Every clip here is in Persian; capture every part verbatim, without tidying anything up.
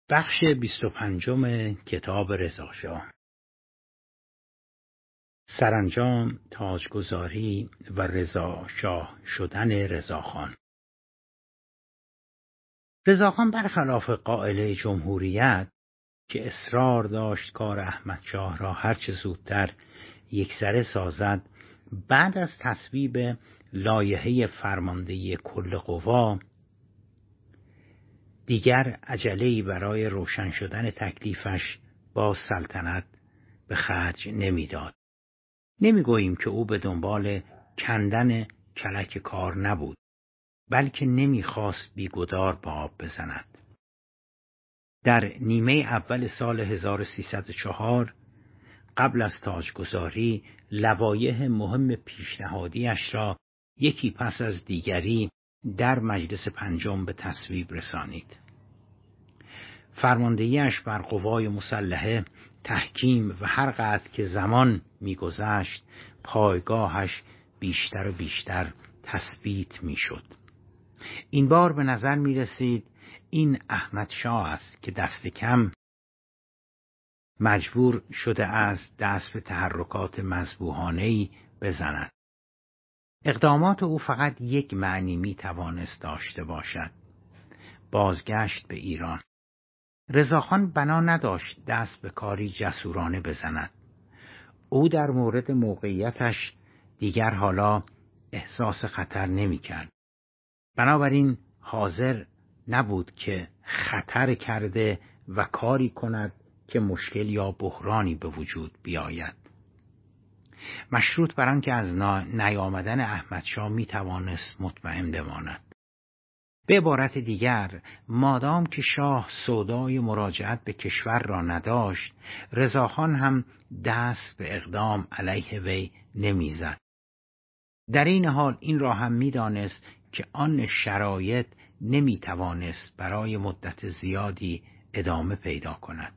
بخش بیست و پنجم کتاب رضاشاه. سرانجام تاجگذاری و رضاشاه شدن رضاخان. رضاخان برخلاف قائله جمهوریت که اصرار داشت کار احمدشاه را هرچه زودتر یکسره سازد، بعد از تصویب لایحه فرماندهی کل قوا دیگر عجله‌ای برای روشن شدن تکلیفش با سلطنت به خرج نمیداد. نمیگوییم که او به دنبال کندن کلک کار نبود، بلکه نمیخواست بیگدار به آب بزند. در نیمه اول سال هزار و سیصد و چهار قبل از تاجگذاری لوایح مهم پیشنهادیش را یکی پس از دیگری در مجلس پنجم به تصویب رسانید. فرماندهیش بر قوای مسلحه، تحکیم و هر قدر که زمان می‌گذشت پایگاهش بیشتر و بیشتر تثبیت می‌شد. این بار به نظر می‌رسید این احمدشاه است که دست کم مجبور شده است دست به تحرکات مذبوحانه‌ای بزند. اقدامات او فقط یک معنی می توانست داشته باشد: بازگشت به ایران. رضاخان بنا نداشت دست به کاری جسورانه بزند. او در مورد موقعیتش دیگر حالا احساس خطر نمی کرد. بنابراین حاضر نبود که خطر کرده و کاری کند که مشکل یا بحرانی به وجود بیاید. مشروط بر آنکه از نیامدن احمدشاه می توانست مطمئن بماند. به عبارت دیگر، مادام که شاه سودای مراجعت به کشور را نداشت، رضاخان هم دست به اقدام علیه وی نمیزد. در این حال این را هم می دانست که آن شرایط نمی توانست برای مدت زیادی ادامه پیدا کند.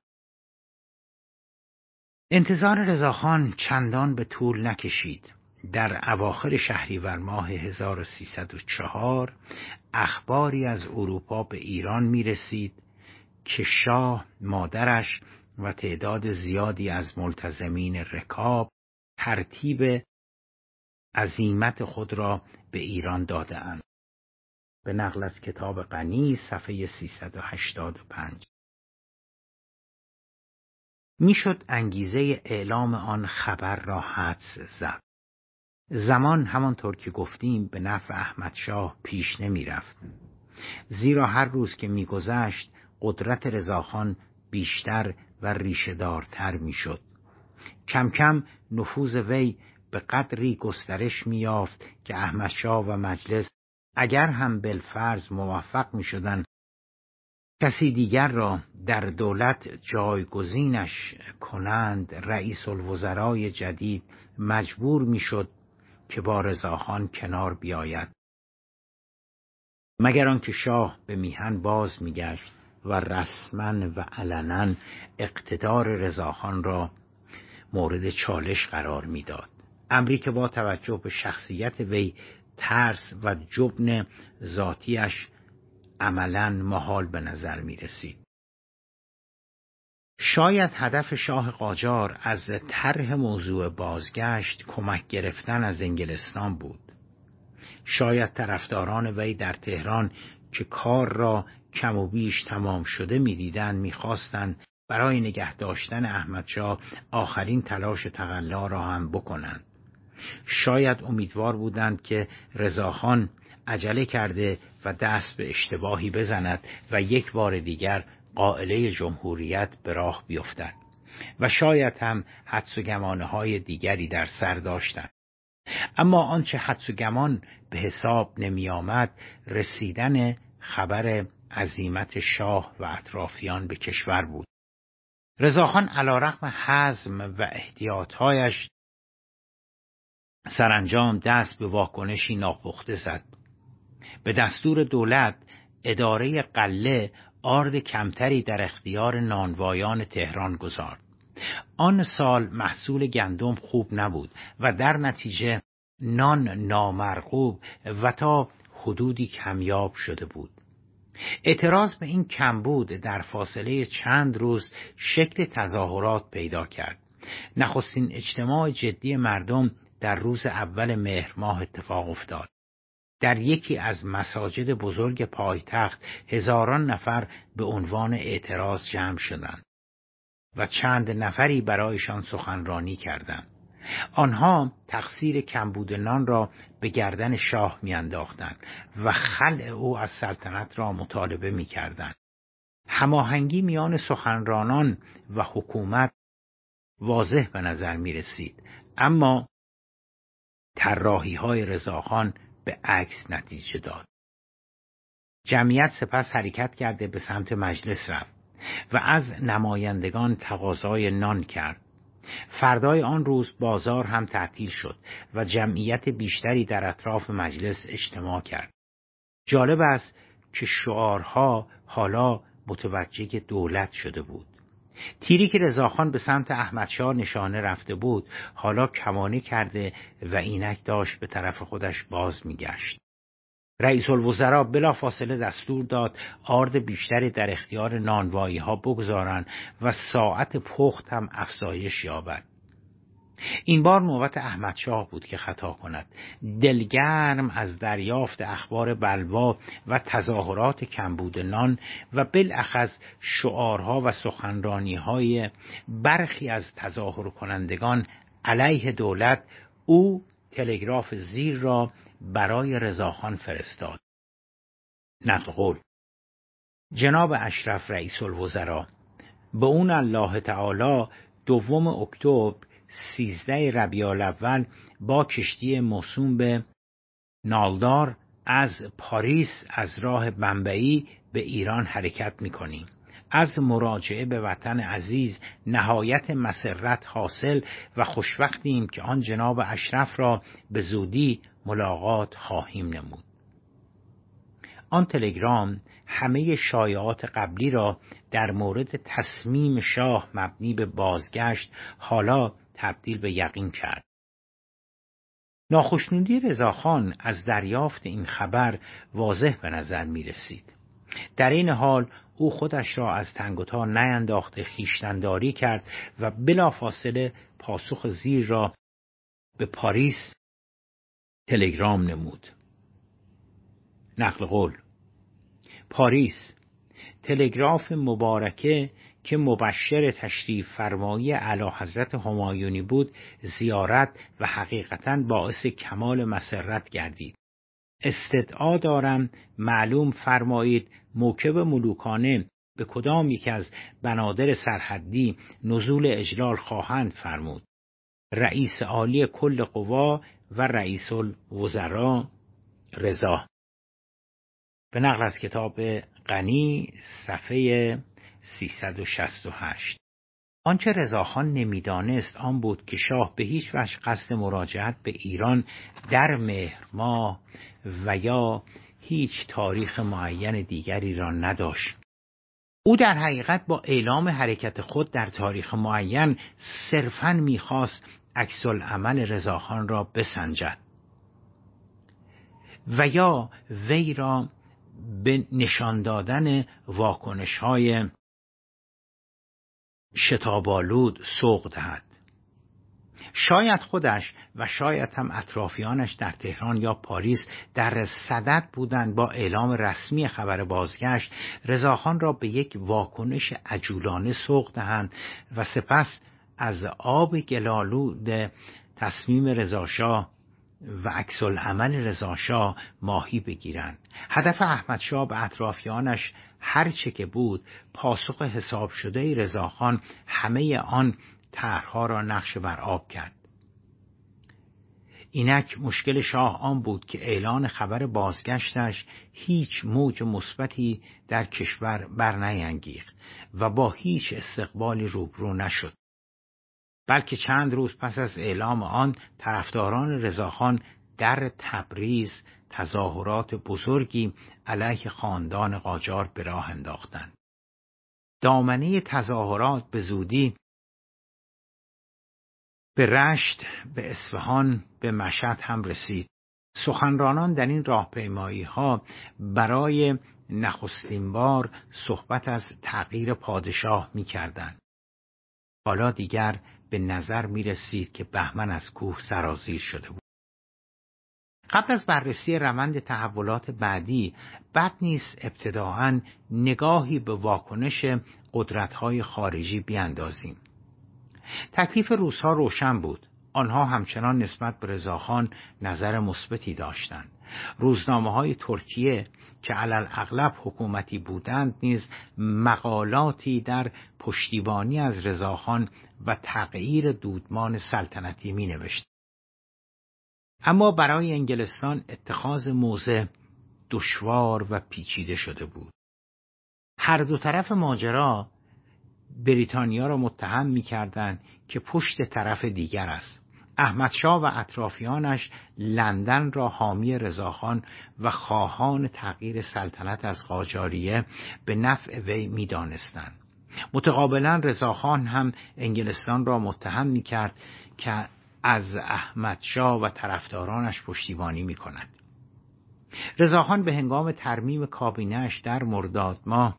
انتظار رضاخان چندان به طول نکشید. در اواخر شهریور ماه هزار و سیصد و چهار اخباری از اروپا به ایران می رسید که شاه، مادرش و تعداد زیادی از ملتزمین رکاب ترتیب عزیمت خود را به ایران داده اند. به نقل از کتاب غنی صفحه سیصد و هشتاد و پنج. میشد انگیزه اعلام آن خبر را حدس زد. زمان همانطور که گفتیم به نفع احمدشاه پیش نمی رفت. زیرا هر روز که می گذشت قدرت رضاخان بیشتر و ریشه‌دارتر می شد. کم کم نفوذ وی به قدری گسترش می یافت که احمدشاه و مجلس اگر هم بالفرض موفق می شدند کسی دیگر را در دولت جایگزینش کنند، رئیس الوزرای جدید مجبور می شد که با رضاخان کنار بیاید، مگر آنکه شاه به میهن باز می گشت و رسما و علنا اقتدار رضاخان را مورد چالش قرار می داد. امری که با توجه به شخصیت وی ترس و جبن ذاتیش عملاً محال به نظر می رسید. شاید هدف شاه قاجار از طرح موضوع بازگشت کمک گرفتن از انگلستان بود. شاید طرفداران وی در تهران که کار را کم و بیش تمام شده می دیدن می خواستند برای نگه داشتن احمدشاه آخرین تلاش تقلا را هم بکنند. شاید امیدوار بودند که رضاخان عجله کرده و دست به اشتباهی بزند و یک بار دیگر قائله جمهوریت به راه بیفتد و شاید هم حدس و گمانه‌های دیگری در سر داشتند. اما آنچه حدس و گمان به حساب نمی آمد رسیدن خبر عزیمت شاه و اطرافیان به کشور بود. رضاخان علیرغم حزم و احتیاطهایش سرانجام دست به واکنشی ناپخته زد. به دستور دولت اداره قله آرد کمتری در اختیار نانوایان تهران گذارد. آن سال محصول گندم خوب نبود و در نتیجه نان نامرغوب و تا حدودی کمیاب شده بود. اعتراض به این کمبود در فاصله چند روز شکل تظاهرات پیدا کرد. نخستین اجتماع جدی مردم در روز اول مهر ماه اتفاق افتاد. در یکی از مساجد بزرگ پایتخت هزاران نفر به عنوان اعتراض جمع شدند و چند نفری برایشان سخنرانی کردند. آنها تقصیر کمبود نان را به گردن شاه میانداختند و خلع او از سلطنت را مطالبه میکردند. هماهنگی میان سخنرانان و حکومت واضح به نظر می رسید، اما طراحی های رضاخان به عکس نتیجه داد. جمعیت سپس حرکت کرده به سمت مجلس رفت و از نمایندگان تقاضای نان کرد. فردای آن روز بازار هم تعطیل شد و جمعیت بیشتری در اطراف مجلس اجتماع کرد. جالب است که شعارها حالا متوجه دولت شده بود. تیری که رضاخان به سمت احمدشاه نشانه رفته بود حالا کمانه کرده و اینک داشت به طرف خودش باز میگشت. رئیس الوزراء بلافاصله دستور داد آرد بیشتری در اختیار نانوایی ها بگذارند و ساعت پخت هم افزایش یابد. این بار نوبت احمدشاه بود که خطا کند. دلگرم از دریافت اخبار بلوا و تظاهرات کمبود نان و بالاخص شعارها و سخنرانی‌های برخی از تظاهر کنندگان علیه دولت، او تلگراف زیر را برای رضاخان فرستاد. نقل قول: جناب اشرف رئیس الوزراء، به اون الله تعالی دوم اکتبر سیزده ربیع الاول با کشتی موسوم به نالدار از پاریس از راه بمبئی به ایران حرکت می‌کنیم. از مراجعه به وطن عزیز نهایت مسرت حاصل و خوشوقتیم که آن جناب اشرف را به زودی ملاقات خواهیم نمود. آن تلگرام همه شایعات قبلی را در مورد تصمیم شاه مبنی به بازگشت حالا تبدیل به یقین کرد. ناخشنودی رضاخان از دریافت این خبر واضح به نظر می رسید. در این حال او خودش را از تنگ و تار نینداخته خویشتن‌داری کرد و بلافاصله پاسخ زیر را به پاریس تلگرام نمود. نقل قول: پاریس، تلگراف مبارکه که مبشر تشریف فرمایی اعلیحضرت همایونی بود زیارت و حقیقتاً باعث کمال مسرت گردید. استدعا دارم معلوم فرمایید موکب ملوکانه به کدام یک از بنادر سرحدی نزول اجلال خواهند فرمود. رئیس عالی کل قوا و رئیس الوزراء رضا. به نقل از کتاب غنی صفحه سیصد و شصت و هشت. آنچه رضاخان نمیدانست آن بود که شاه به هیچ وجه قصد مراجعت به ایران در مهر ماه و یا هیچ تاریخ معین دیگری را نداشت. او در حقیقت با اعلام حرکت خود در تاریخ معین صرفاً می‌خواست عکس العمل رضاخان را بسنجد و یا وی را به نشان دادن واکنش‌های شتاب‌آلود سوق دهد. شاید خودش و شاید هم اطرافیانش در تهران یا پاریس در صدد بودند با اعلام رسمی خبر بازگشت رضاخان را به یک واکنش عجولانه سوق دهند و سپس از آب گلالود تصمیم رضاشاه و عکس العمل رضاشاه ماهی بگیرند. هدف احمدشاه به اطرافیانش هر چه که بود پاسخ حساب شده رضاخان همه آن طرح‌ها را نقش بر آب کرد. اینک مشکل شاه آن بود که اعلان خبر بازگشتش هیچ موج مثبتی در کشور برنیانگیخت و با هیچ استقبالی روبرو نشد. بلکه چند روز پس از اعلام آن طرفداران رضاخان در تبریز تظاهرات بزرگی علیه خاندان قاجار به راه انداختند. دامنه تظاهرات به زودی به رشت، به اصفهان، به مشهد هم رسید. سخنرانان در این راهپیمایی ها برای نخستین بار صحبت از تغییر پادشاه می کردند. حالا دیگر به نظر می رسید که بهمن از کوه سرازیر شده بود. قبل از بررسی روند تحولات بعدی، بد نیست ابتداعاً نگاهی به واکنش قدرت‌های خارجی بیندازیم. تکلیف روس‌ها روشن بود. آنها همچنان نسبت به رضاخان نظر مثبتی داشتند. روزنامه‌های ترکیه که علل اغلب حکومتی بودند نیز مقالاتی در پشتیبانی از رضاخان و تغییر دودمان سلطنتی می‌نوشت. اما برای انگلستان اتخاذ موضع دشوار و پیچیده شده بود. هر دو طرف ماجرا بریتانیا را متهم می‌کردند که پشت طرف دیگر است. احمدشاه و اطرافیانش لندن را حامی رضاخان و خواهان تغییر سلطنت از قاجاریه به نفع وی می‌دانستند. متقابلا رضاخان هم انگلستان را متهم می‌کرد که از احمدشاه و طرفدارانش پشتیبانی می‌کند. رضاخان به هنگام ترمیم کابینه‌اش در مرداد ماه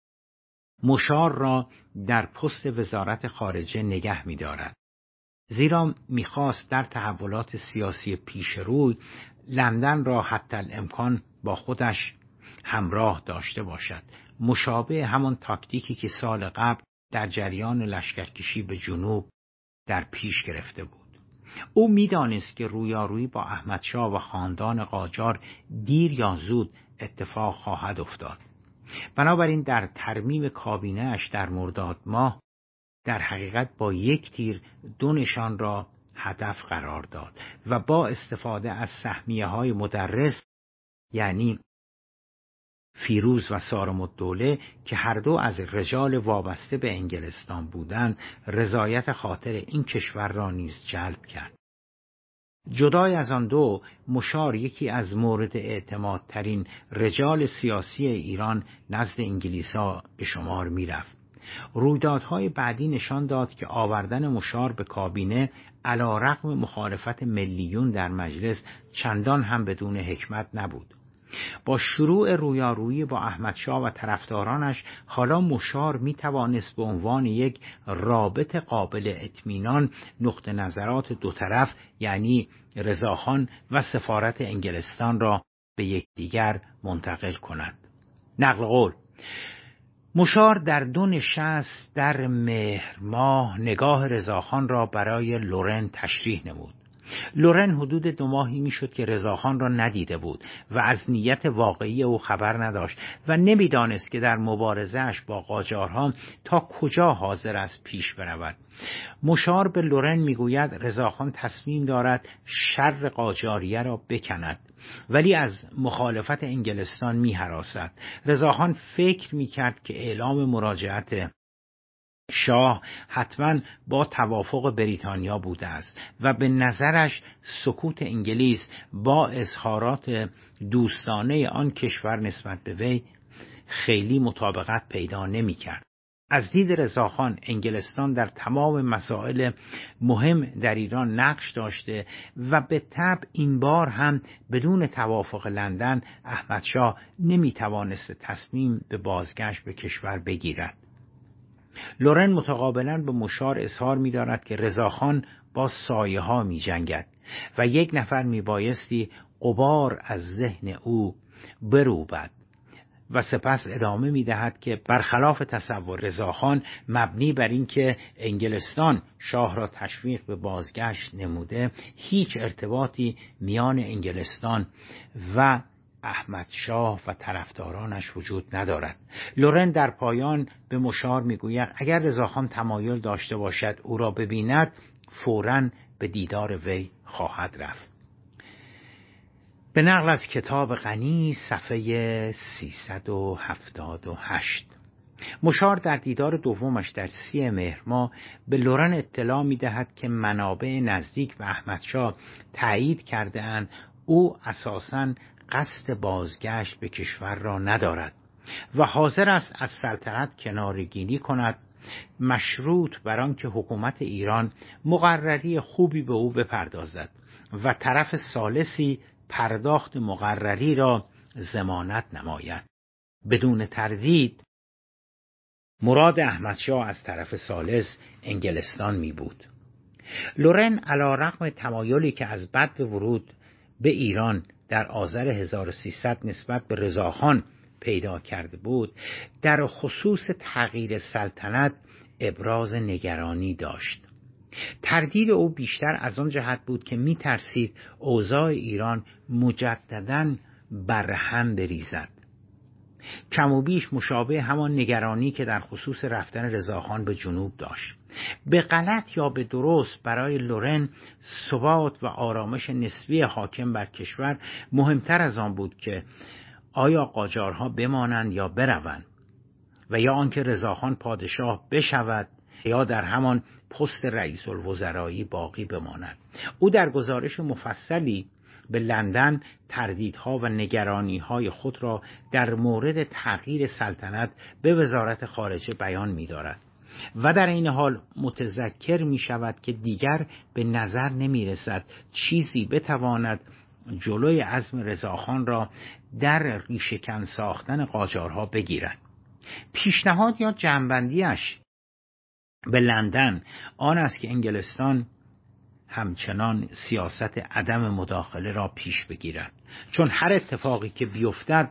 مشار را در پست وزارت خارجه نگه می‌دارد، زیرا می‌خواست در تحولات سیاسی پیشرو لندن را حتی الامکان با خودش همراه داشته باشد، مشابه همان تاکتیکی که سال قبل در جریان لشکرکشی به جنوب در پیش گرفته بود. او می‌دانست که رویارویی با احمدشاه و خاندان قاجار دیر یا زود اتفاق خواهد افتاد. بنابراین در ترمیم کابینه‌اش در مرداد ماه در حقیقت با یک تیر دو نشان را هدف قرار داد و با استفاده از سهمیه‌های مدرس، یعنی فیروز و سارم‌الدوله که هر دو از رجال وابسته به انگلستان بودند، رضایت خاطر این کشور را نیز جلب کرد. جدای از آن دو، مشار یکی از مورد اعتمادترین رجال سیاسی ایران نزد انگلیس‌ها به شمار می‌رفت. رویدادهای بعدی نشان داد که آوردن مشار به کابینه علی‌رغم مخالفت ملیون در مجلس چندان هم بدون حکمت نبود. با شروع رویارویی با احمدشاه و طرفدارانش، حالا مشار می توانست به عنوان یک رابط قابل اطمینان نقطه نظرات دو طرف، یعنی رضاخان و سفارت انگلستان را به یکدیگر منتقل کند. نقل قول: مشار در دو نشست در مهر ماه نگاه رضاخان را برای لورن تشریح نمود. لورن حدود دو ماهی میشد که رضاخان را ندیده بود و از نیت واقعی او خبر نداشت و نمیدانست که در مبارزه‌اش با قاجارها تا کجا حاضر است پیش برود. مشار به لورن میگوید رضاخان تصمیم دارد شر قاجاریه را بکند، ولی از مخالفت انگلستان می‌هراسد. رضاخان فکر می‌کرد که اعلام مراجعت شاه حتما با توافق بریتانیا بوده است و به نظرش سکوت انگلیس با اظهارات دوستانه آن کشور نسبت به وی خیلی مطابقت پیدا نمی‌کرد. از دید رضاخان انگلستان در تمام مسائل مهم در ایران نقش داشته و به طبع این بار هم بدون توافق لندن احمدشاه نمی‌توانست تصمیم به بازگشت به کشور بگیرد. لورن متقابلا به مشار اظهار می دارد که رضاخان با سایه ها می جنگد و یک نفر می بایستی غبار از ذهن او بروبد و سپس ادامه می دهد که برخلاف تصور رضاخان مبنی بر این که انگلستان شاه را تشویق به بازگشت نموده، هیچ ارتباطی میان انگلستان و احمد شاه و طرفدارانش وجود ندارد. لورن در پایان به مشار میگوید اگر رضاخان تمایل داشته باشد او را ببیند، فوراً به دیدار وی خواهد رفت. به نقل از کتاب غنی صفحه سیصد و هفتاد و هشت. مشار در دیدار دومش در سی مهر ماه به لورن اطلاع می‌دهد که منابع نزدیک به احمدشاه تایید کرده اند او اساساً قصد بازگشت به کشور را ندارد و حاضر است از سلطنت کناره‌گیری کند، مشروط بر آنکه حکومت ایران مقرری خوبی به او بپردازد و طرف ثالثی پرداخت مقرری را ضمانت نماید. بدون تردید مراد احمدشاه از طرف ثالث انگلستان می بود. لورن علی‌رغم تمایلی که از بدو ورود به ایران در آذر هزار و سیصد نسبت به رضاخان پیدا کرده بود، در خصوص تغییر سلطنت ابراز نگرانی داشت. تردید او بیشتر از آن جهت بود که می ترسید اوضاع ایران مجدداً برهم بریزد. کم و بیش مشابه همان نگرانی که در خصوص رفتن رضاخان به جنوب داشت. به غلط یا به درست برای لورن ثبات و آرامش نسبی حاکم بر کشور مهمتر از آن بود که آیا قاجارها بمانند یا بروند و یا آنکه رضاخان پادشاه بشود یا در همان پست رئیس الوزرایی باقی بماند. او در گزارش مفصلی به لندن تردیدها و نگرانی‌های خود را در مورد تغییر سلطنت به وزارت خارجه بیان می‌دارد و در این حال متذکر می‌شود که دیگر به نظر نمی‌رسد چیزی بتواند جلوی عزم رضاخان را در ریشه‌کن ساختن قاجارها بگیرد. پیشنهاد یا جمع‌بندیش به لندن آن است که انگلستان همچنان سیاست عدم مداخله را پیش بگیرد، چون هر اتفاقی که بیفتد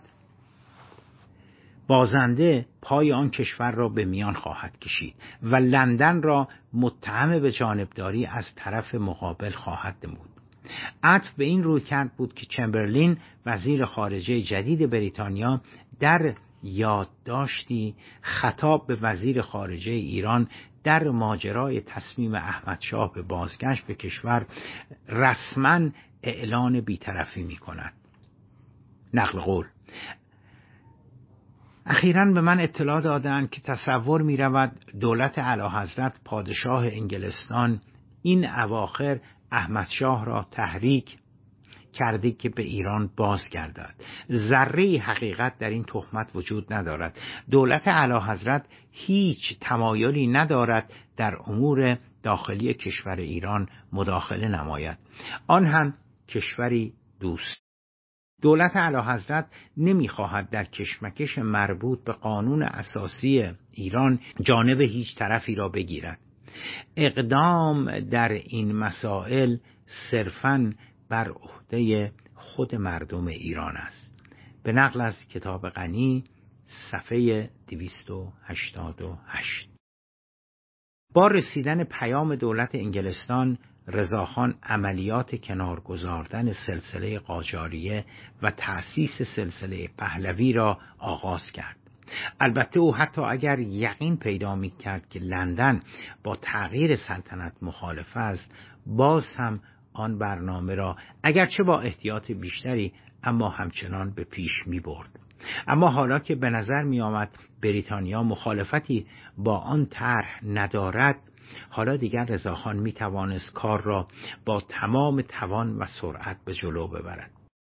بازنده پای آن کشور را به میان خواهد کشید و لندن را متهم به جانبداری از طرف مقابل خواهد نمود. عطف به این رویکرد بود که چمبرلین وزیر خارجه جدید بریتانیا در یادداشتی خطاب به وزیر خارجه ایران در ماجرای تصمیم احمدشاه به بازگشت به کشور رسما اعلان بی‌طرفی می‌کند. نقل قول: اخیراً به من اطلاع دادند که تصور می‌رود دولت اعلیحضرت پادشاه انگلستان این اواخر احمدشاه را تحریک کرده که به ایران بازگردد. ذره حقیقت در این تهمت وجود ندارد. دولت اعلیحضرت هیچ تمایلی ندارد در امور داخلی کشور ایران مداخله نماید، آن هم کشوری دوست. دولت اعلیحضرت نمیخواهد در کشمکش مربوط به قانون اساسی ایران جانب هیچ طرفی را بگیرد. اقدام در این مسائل صرفاً بر عهده خود مردم ایران است. به نقل از کتاب غنی صفحه دویست و هشتاد و هشت. با رسیدن پیام دولت انگلستان، رضاخان عملیات کنار گذاردن سلسله قاجاریه و تأسیس سلسله پهلوی را آغاز کرد. البته او حتی اگر یقین پیدا می‌کرد که لندن با تغییر سلطنت مخالف است، باز هم آن برنامه را اگرچه با احتیاط بیشتری اما همچنان به پیش می برد. اما حالا که به نظر می آمد بریتانیا مخالفتی با آن طرح ندارد، حالا دیگر رضاخان می توانست کار را با تمام توان و سرعت به جلو ببرد.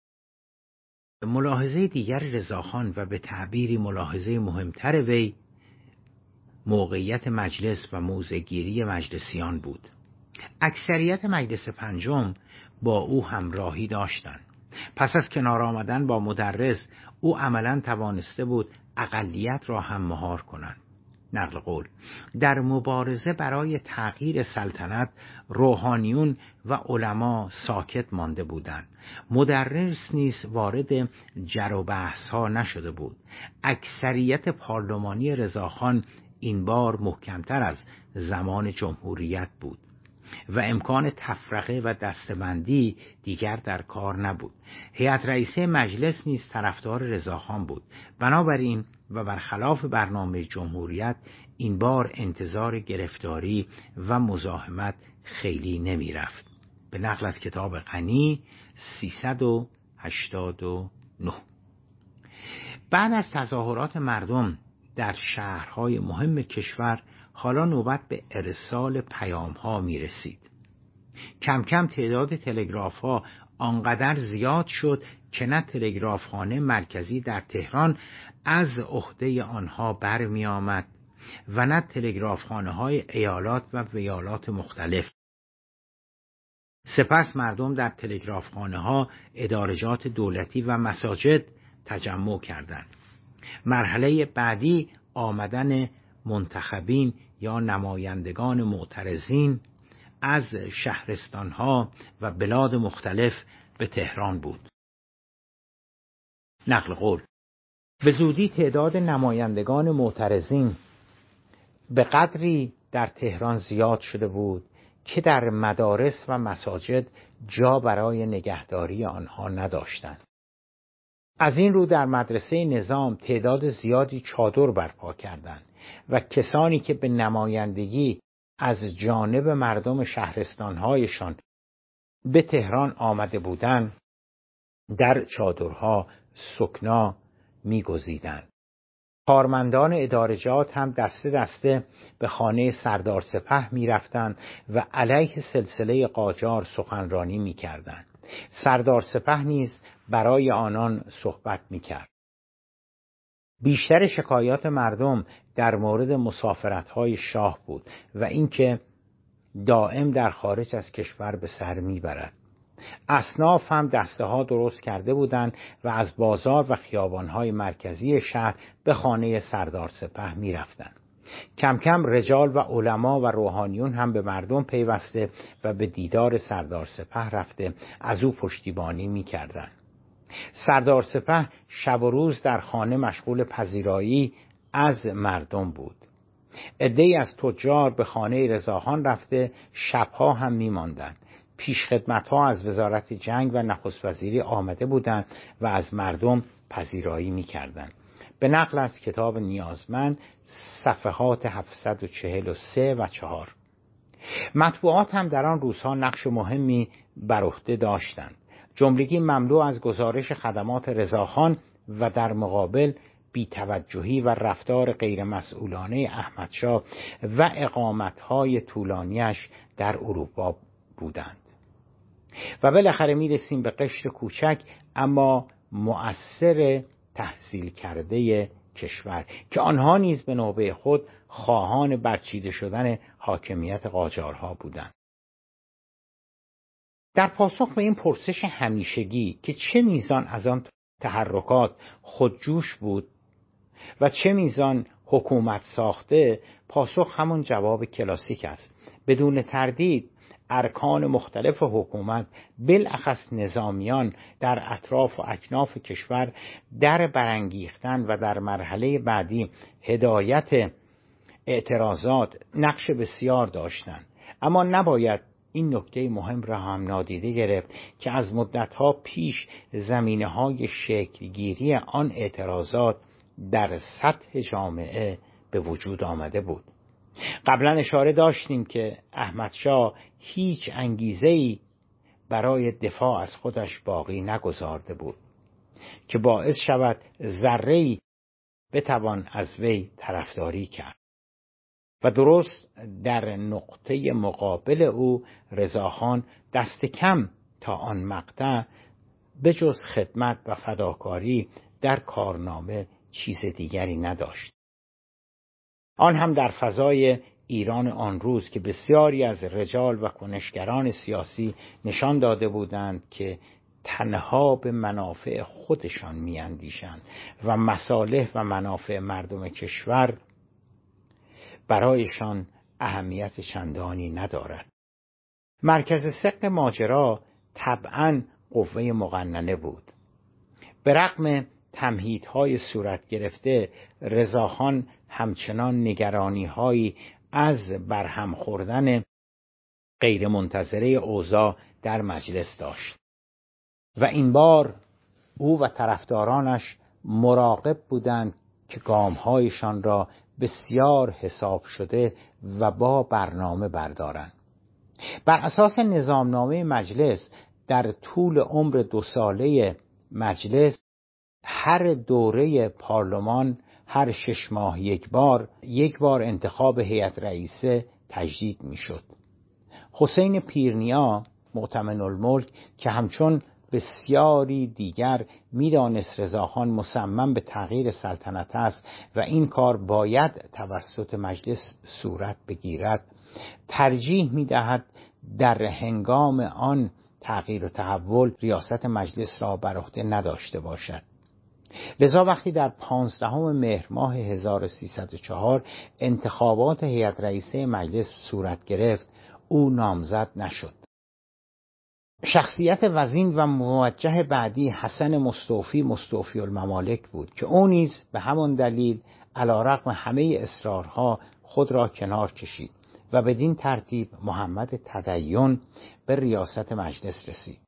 ملاحظه دیگر رضاخان و به تعبیری ملاحظه مهمتر وی موقعیت مجلس و موضع‌گیری مجلسیان بود. اکثریت مجلس پنجم با او همراهی داشتند. پس از کنار آمدن با مدرس، او عملاً توانسته بود اقلیت را هم مهار کند. نقل قول: در مبارزه برای تغییر سلطنت روحانیون و علما ساکت مانده بودند. مدرس نیز وارد جر و بحث ها نشده بود. اکثریت پارلمانی رضاخان این بار محکمتر از زمان جمهوریت بود و امکان تفرقه و دستبندی دیگر در کار نبود. هیئت رئیسه مجلس نیز طرفدار رضاخان بود. بنابراین و برخلاف برنامه جمهوریت این بار انتظار گرفتاری و مزاحمت خیلی نمی رفت. به نقل از کتاب غنی سیصد و هشتاد و نه. بعد از تظاهرات مردم در شهرهای مهم کشور، حالا نوبت به ارسال پیام ها می رسید. کم کم تعداد تلگراف ها آنقدر زیاد شد که نه تلگرافخانه مرکزی در تهران از عهده آنها بر می آمد و نه تلگرافخانه های ایالات و ویالات مختلف. سپس مردم در تلگرافخانه ها، ادارجات دولتی و مساجد تجمع کردند. مرحله بعدی آمدن منتخبین یا نمایندگان معترضین از شهرستانها و بلاد مختلف به تهران بود. نقل قول: به زودی تعداد نمایندگان معترضین به قدری در تهران زیاد شده بود که در مدارس و مساجد جا برای نگهداری آنها نداشتند. از این رو در مدرسه نظام تعداد زیادی چادر برپا کردند و کسانی که به نمایندگی از جانب مردم شهرستانهایشان به تهران آمده بودند در چادرها سکنا می‌گزیدند. کارمندان ادارجات هم دسته دسته به خانه سردار سپه می‌رفتند و علیه سلسله قاجار سخنرانی می‌کردند. سردار سپه نیز برای آنان صحبت می‌کرد. بیشتر شکایات مردم در مورد مسافرت‌های شاه بود و اینکه دائم در خارج از کشور به سر می‌برد. اصناف هم دسته ها درست کرده بودند و از بازار و خیابان‌های مرکزی شهر به خانه سردار سپه می رفتند. کم کم رجال و علما و روحانیون هم به مردم پیوسته و به دیدار سردار سپه رفته از او پشتیبانی می کردند. سردار سپه شب و روز در خانه مشغول پذیرایی از مردم بود. عده‌ای از تجار به خانه رضاخان رفته شبها هم می ماندند. پیشخدمت‌ها از وزارت جنگ و نخست وزیری آمده بودند و از مردم پذیرایی می‌کردند. به نقل از کتاب نیازمند صفحات هفتصد و چهل و سه و چهار. مطبوعات هم در آن روزها نقش مهمی بر عهده داشتند. جملگی مملو از گزارش خدمات رضاخان و در مقابل بی‌توجهی و رفتار غیرمسئولانه احمدشاه و اقامت‌های طولانیش در اروپا بودند. و بالاخره می رسیم به قشر کوچک اما مؤثر تحصیل کرده کشور که آنها نیز به نوبه خود خواهان برچیده شدن حاکمیت قاجارها بودند. در پاسخ به این پرسش همیشگی که چه میزان از آن تحرکات خودجوش بود و چه میزان حکومت ساخته، پاسخ همون جواب کلاسیک است. بدون تردید ارکان مختلف حکومت بالاخص نظامیان در اطراف و اکناف کشور در برانگیختن و در مرحله بعدی هدایت اعتراضات نقش بسیار داشتند. اما نباید این نکته مهم را هم نادیده گرفت که از مدتها پیش زمینه‌های شکلگیری آن اعتراضات در سطح جامعه به وجود آمده بود. قبلا اشاره داشتیم که احمدشاه هیچ انگیزه‌ای برای دفاع از خودش باقی نگذارده بود که باعث شود ذره‌ای بتوان از وی طرفداری کرد. و درست در نقطه مقابل او رضاخان دست کم تا آن مقطع به جز خدمت و فداکاری در کارنامه چیز دیگری نداشت. آن هم در فضای ایران آن روز که بسیاری از رجال و کنشگران سیاسی نشان داده بودند که تنها به منافع خودشان میاندیشند و مصالح و منافع مردم کشور برایشان اهمیت چندانی ندارد. مرکز ثقل ماجرا طبعاً قوه مقننه بود. به رغم تمهیدهای صورت گرفته، رضاخان همچنان نگرانی‌هایی از برهم خوردن غیر منتظره اوضاع در مجلس داشت و این بار او و طرفدارانش مراقب بودند که گام‌هایشان را بسیار حساب شده و با برنامه بردارند. بر اساس نظامنامه مجلس در طول عمر دو ساله مجلس هر دوره پارلمان هر شش ماه یک بار یک بار انتخاب هیئت رئیسه تجدید میشد. حسین پیرنیا معتمن الملک که همچون بسیاری دیگر می‌دانست رضاخان مصمم به تغییر سلطنت است و این کار باید توسط مجلس صورت بگیرد، ترجیح می‌دهد در هنگام آن تغییر و تحول ریاست مجلس را بر عهده نداشته باشد. لذا وقتی در پانزدهم مهر ماه هزار و سیصد و چهار انتخابات هیئت رئیسه مجلس صورت گرفت، او نامزد نشد. شخصیت وزین و موجه بعدی حسن مستوفی مستوفی الممالک بود که او نیز به همان دلیل علیرغم همه اصرارها خود را کنار کشید و بدین ترتیب محمد تدین به ریاست مجلس رسید.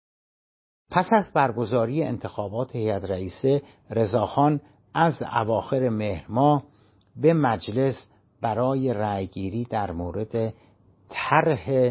پس از برگزاری انتخابات هیئت رئیسه، رضاخان از اواخر مهر ماه به مجلس برای رأیگیری در مورد طرح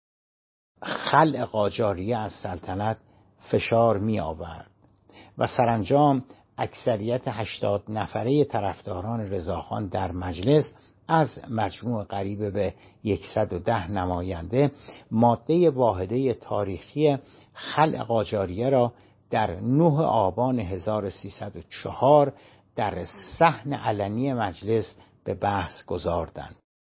خلع قاجاریه از سلطنت فشار می آورد و سرانجام اکثریت هشتاد نفره طرفداران رضاخان در مجلس از مجموع قریب به صد و ده نماینده ماده واحده تاریخی خلع قاجاریه را در نه آبان هزار و سیصد و چهار در صحن علنی مجلس به بحث گذاردند.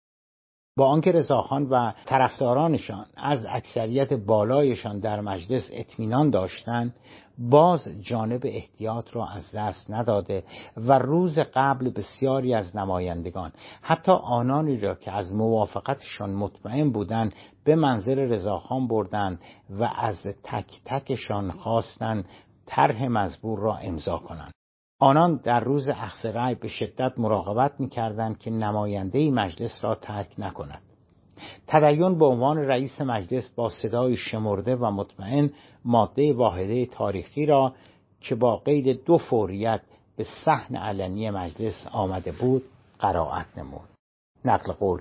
با آنکه رضاخان و طرفدارانشان از اکثریت بالایشان در مجلس اطمینان داشتند، باز جانب احتیاط را از دست نداده و روز قبل بسیاری از نمایندگان، حتی آنانی را که از موافقتشان مطمئن بودند، به منزل رضاخان بردند و از تک تکشان خواستند طرح مزبور را امضا کنند. آنان در روز اخذ رأی به شدت مراقبت می‌کردند که نماینده مجلس را ترک نکند. تدین به عنوان رئیس مجلس با صدای شمرده و مطمئن ماده واحده تاریخی را که با قید دو فوریت به صحن علنی مجلس آمده بود قرائت نمود. نقل قول: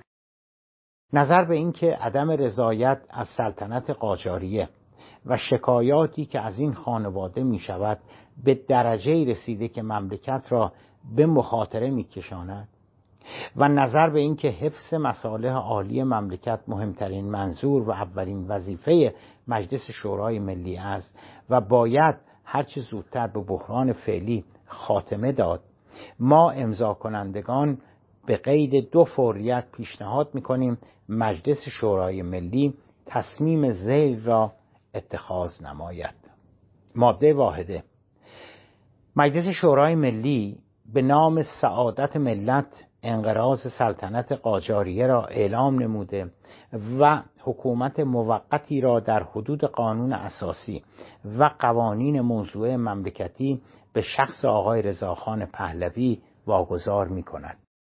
نظر به اینکه عدم رضایت از سلطنت قاجاریه و شکایاتی که از این خانواده می شود به درجه رسیده که مملکت را به مخاطره می کشاند و نظر به اینکه حفظ مصالح عالی مملکت مهمترین منظور و اولین وظیفه مجلس شورای ملی است و باید هرچه زودتر به بحران فعلی خاتمه داد، ما امضا کنندگان به قید دو فوریت پیشنهاد می کنیم مجلس شورای ملی تصمیم ذیل را اتخاذ نماید. ماده واحده: مجلس شورای ملی به نام سعادت ملت انقراض سلطنت قاجاریه را اعلام نموده و حکومت موقتی را در حدود قانون اساسی و قوانین موضوع مملکتی به شخص آقای رضاخان پهلوی واگذار می کند.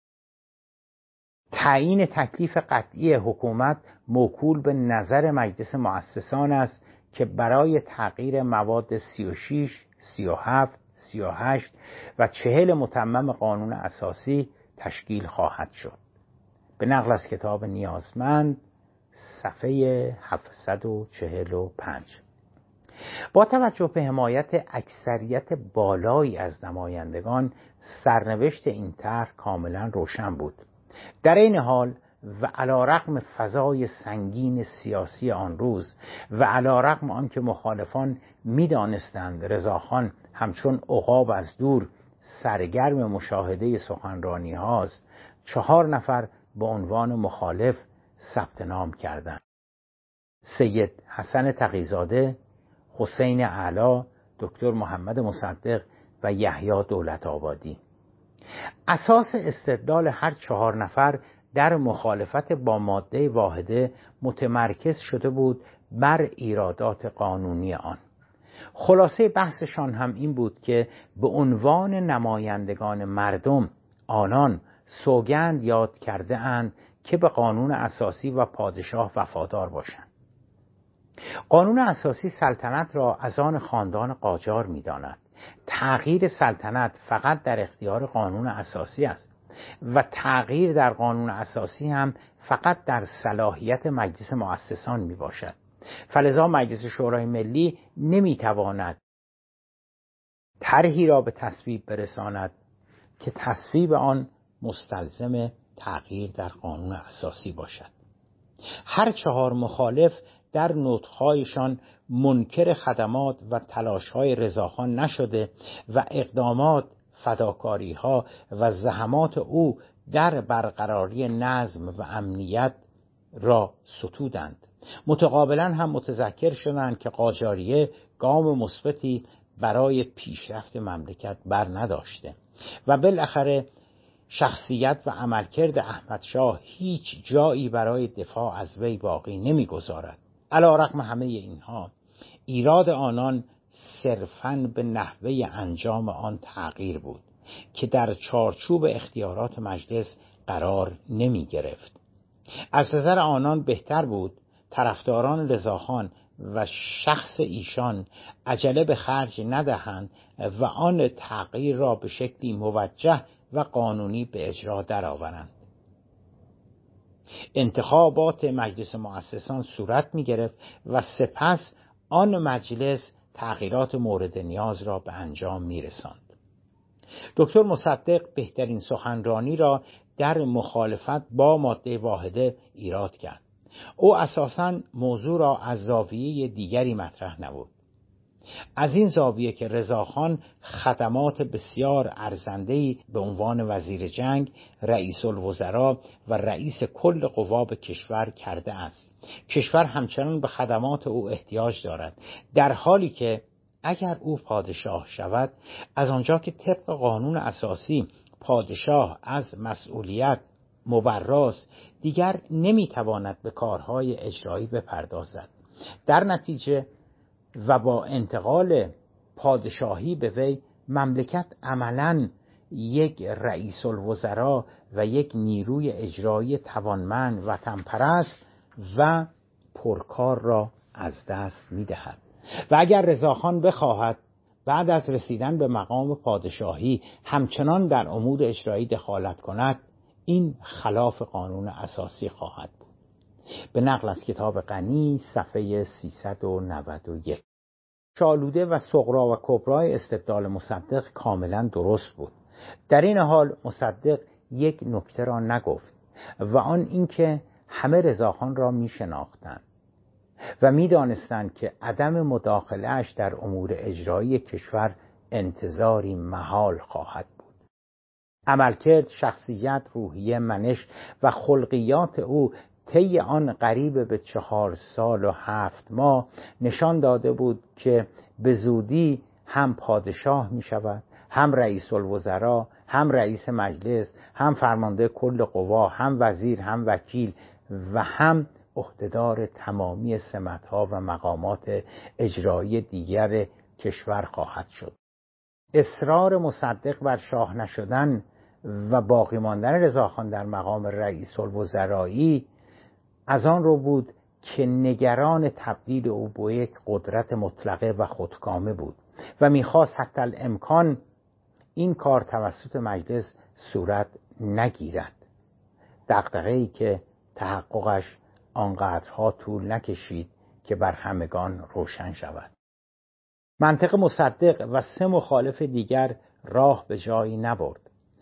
تعیین تکلیف قطعی حکومت موکول به نظر مجلس مؤسسان است که برای تغییر مواد سی و شش، سی و هفت، سی و هشت و چهل متمم قانون اساسی تشکیل خواهد شد. به نقل از کتاب نیازمند صفحه هفتصد و چهل و پنج. با توجه به حمایت اکثریت بالایی از نمایندگان، سرنوشت این طرح کاملا روشن بود. در این حال و علیرغم فضای سنگین سیاسی آن روز و علیرغم آنکه مخالفان می‌دانستند رضاخان همچون عقاب از دور سرگرم مشاهده سخنرانی هاست، چهار نفر به عنوان مخالف ثبت نام کردند: سید حسن تقی‌زاده، حسین اعلی، دکتر محمد مصدق و یحیی دولت آبادی. اساس استدلال هر چهار نفر در مخالفت با ماده واحده متمرکز شده بود بر ایرادات قانونی آن. خلاصه بحثشان هم این بود که به عنوان نمایندگان مردم آنان سوگند یاد کرده اند که به قانون اساسی و پادشاه وفادار باشند. قانون اساسی سلطنت را از آن خاندان قاجار می‌داند. تغییر سلطنت فقط در اختیار قانون اساسی است و تغییر در قانون اساسی هم فقط در صلاحیت مجلس مؤسسان می باشد. فلذا مجلس شورای ملی نمی تواند طرحی را به تصویب برساند که تصویب آن مستلزم تغییر در قانون اساسی باشد. هر چهار مخالف در نطق‌هایشان منکر خدمات و تلاش‌های رضاخان نشده و اقدامات، فداکاری‌ها و زحمات او در برقراری نظم و امنیت را ستودند. متقابلا هم متذکر شدند که قاجاریه گام مثبتی برای پیشرفت مملکت بر نداشته و بالاخره شخصیت و عملکرد احمدشاه هیچ جایی برای دفاع از وی باقی نمی‌گذارد. علی‌رغم همه اینها، ایراد آنان صرفاً به نحوه انجام آن تغییر بود که در چارچوب اختیارات مجلس قرار نمی گرفت. از نظر آنان بهتر بود طرفداران رضاخان و شخص ایشان عجله به خرج ندهند و آن تغییر را به شکلی موجه و قانونی به اجرا درآورند. انتخابات مجلس مؤسسان صورت می گرفت و سپس آن مجلس تغییرات مورد نیاز را به انجام می رساند. دکتر مصدق بهترین سخنرانی را در مخالفت با ماده واحده ایراد کرد. او اساساً موضوع را از زاویه دیگری مطرح نمود. از این زاویه که رضاخان خدمات بسیار ارزنده‌ای به عنوان وزیر جنگ، رئیس الوزراء و رئیس کل قوا به کشور کرده است. کشور همچنان به خدمات او احتیاج دارد، در حالی که اگر او پادشاه شود، از آنجا که طبق قانون اساسی پادشاه از مسئولیت مبراست، دیگر نمیتواند به کارهای اجرایی بپردازد. در نتیجه و با انتقال پادشاهی به وی، مملکت عملاً یک رئیس الوزراء و یک نیروی اجرایی توانمند، وطنپرست و پرکار را از دست می‌دهد. و اگر رضاخان بخواهد بعد از رسیدن به مقام پادشاهی همچنان در امور اجرایی دخالت کند، این خلاف قانون اساسی خواهد بود. به نقل از کتاب غنی صفحه سیصد و نود و یک. شالوده و صغرا و کبرای استدلال مصدق کاملا درست بود. در این حال مصدق یک نکته را نگفت و آن اینکه همه رضاخان را می شناختند و می دانستند که عدم مداخله‌اش در امور اجرایی کشور انتظاری محال خواهد بود. عملکرد، شخصیت، روحیه، منش و خلقیات او طی آن قریب به چهار سال و هفت ماه نشان داده بود که به زودی هم پادشاه می شود، هم رئیس الوزراء، هم رئیس مجلس، هم فرمانده کل قوا، هم وزیر، هم وکیل و هم عهدهدار تمامی سمت‌ها و مقامات اجرایی دیگر کشور خواهد شد. اصرار مصدق بر شاه نشدن و باقی ماندن رضاخان در مقام رئیس الوزرایی از آن رو بود که نگران تبدیل او به یک قدرت مطلقه و خودکامه بود و میخواست حتی الامکان این کار توسط مجلس صورت نگیرد، دغدغه‌ای که تحققش آنقدرها طول نکشید که بر همگان روشن شود. منطق مصدق و سه مخالف دیگر راه به جایی نبرد.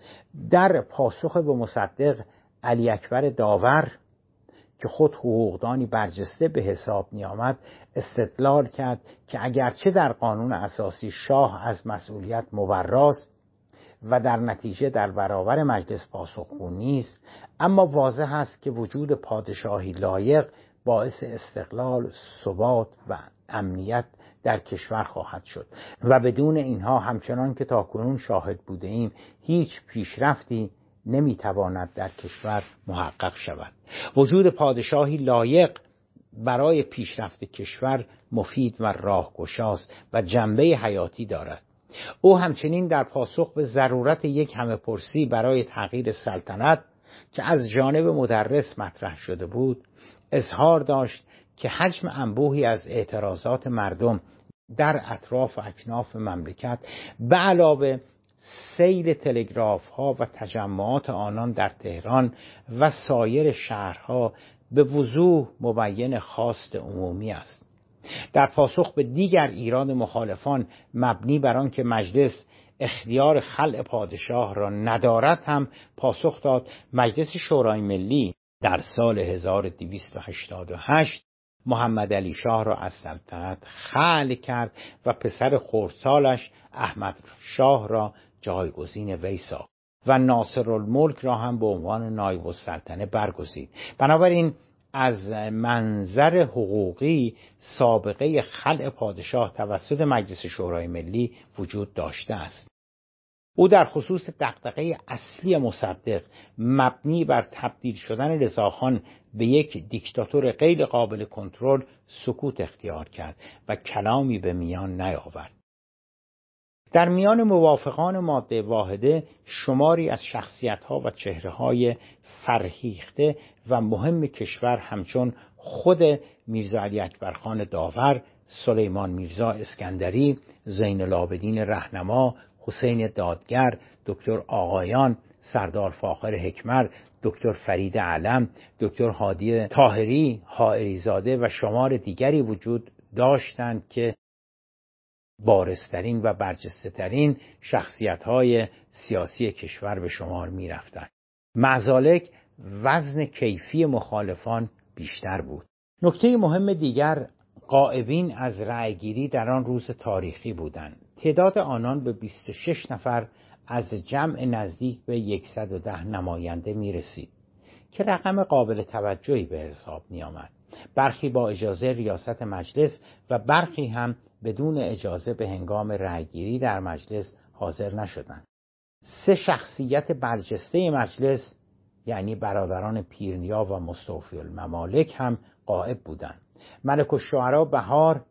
در پاسخ به مصدق، علی اکبر داور که خود حقوقدانی برجسته به حساب می آمد استدلال کرد که اگرچه در قانون اساسی شاه از مسئولیت مبراست و در نتیجه در برابر مجلس پاسخگو نیست، اما واضح است که وجود پادشاهی لایق باعث استقلال، ثبات و امنیت در کشور خواهد شد و بدون اینها همچنان که تاکنون شاهد بوده ایم هیچ پیشرفتی نمیتواند در کشور محقق شود. وجود پادشاهی لایق برای پیشرفت کشور مفید و راهگشاست و جنبه حیاتی دارد. او همچنین در پاسخ به ضرورت یک همه‌پرسی برای تغییر سلطنت که از جانب مدرس مطرح شده بود، اظهار داشت که حجم انبوهی از اعتراضات مردم در اطراف و اکناف مملکت به علاوه سیل تلگراف ها و تجمعات آنان در تهران و سایر شهرها به وضوح مبین خواست عمومی است. در پاسخ به دیگر ایراد مخالفان مبنی بر آن که مجلس اختیار خلع پادشاه را ندارد هم پاسخ داد مجلس شورای ملی در سال هزار و دویست و هشتاد و هشت محمد علی شاه را از سلطنت خلع کرد و پسر خردسالش احمد شاه را جایگزین وی ساخت و ناصرالملک را هم به عنوان نایب السلطنه برگزید. بنابراین از منظر حقوقی سابقه خلع پادشاه توسط مجلس شورای ملی وجود داشته است. او در خصوص دغدغه اصلی مصدق مبنی بر تبدیل شدن رضاخان به یک دیکتاتور غیر قابل کنترل سکوت اختیار کرد و کلامی به میان نیاورد. در میان موافقان ماده واحده شماری از شخصیت‌ها و چهره‌های فرهیخته و مهم کشور همچون خود میرزا علی اکبرخان داور، سلیمان میرزا اسکندری، زین العابدین رهنما، حسین دادگر، دکتر آقایان، سردار فاخر حکمر، دکتر فرید علم، دکتر هادی طاهری، حائری زاده و شمار دیگری وجود داشتند که بارزترین و برجسته‌ترین شخصیت‌های سیاسی کشور به شمار می‌رفتند. معزالک وزن کیفی مخالفان بیشتر بود. نکته مهم دیگر غائبین از رأیگیری در آن روز تاریخی بودند. تعداد آنان به بیست و شش نفر از جمع نزدیک به صد و ده نماینده می‌رسید که رقم قابل توجهی به حساب می‌آمد. برخی با اجازه ریاست مجلس و برخی هم بدون اجازه به هنگام رأیگیری در مجلس حاضر نشدند. سه شخصیت برجسته مجلس یعنی برادران پیرنیا و مستوفی الممالک هم غائب بودند. ملک الشعرا بهار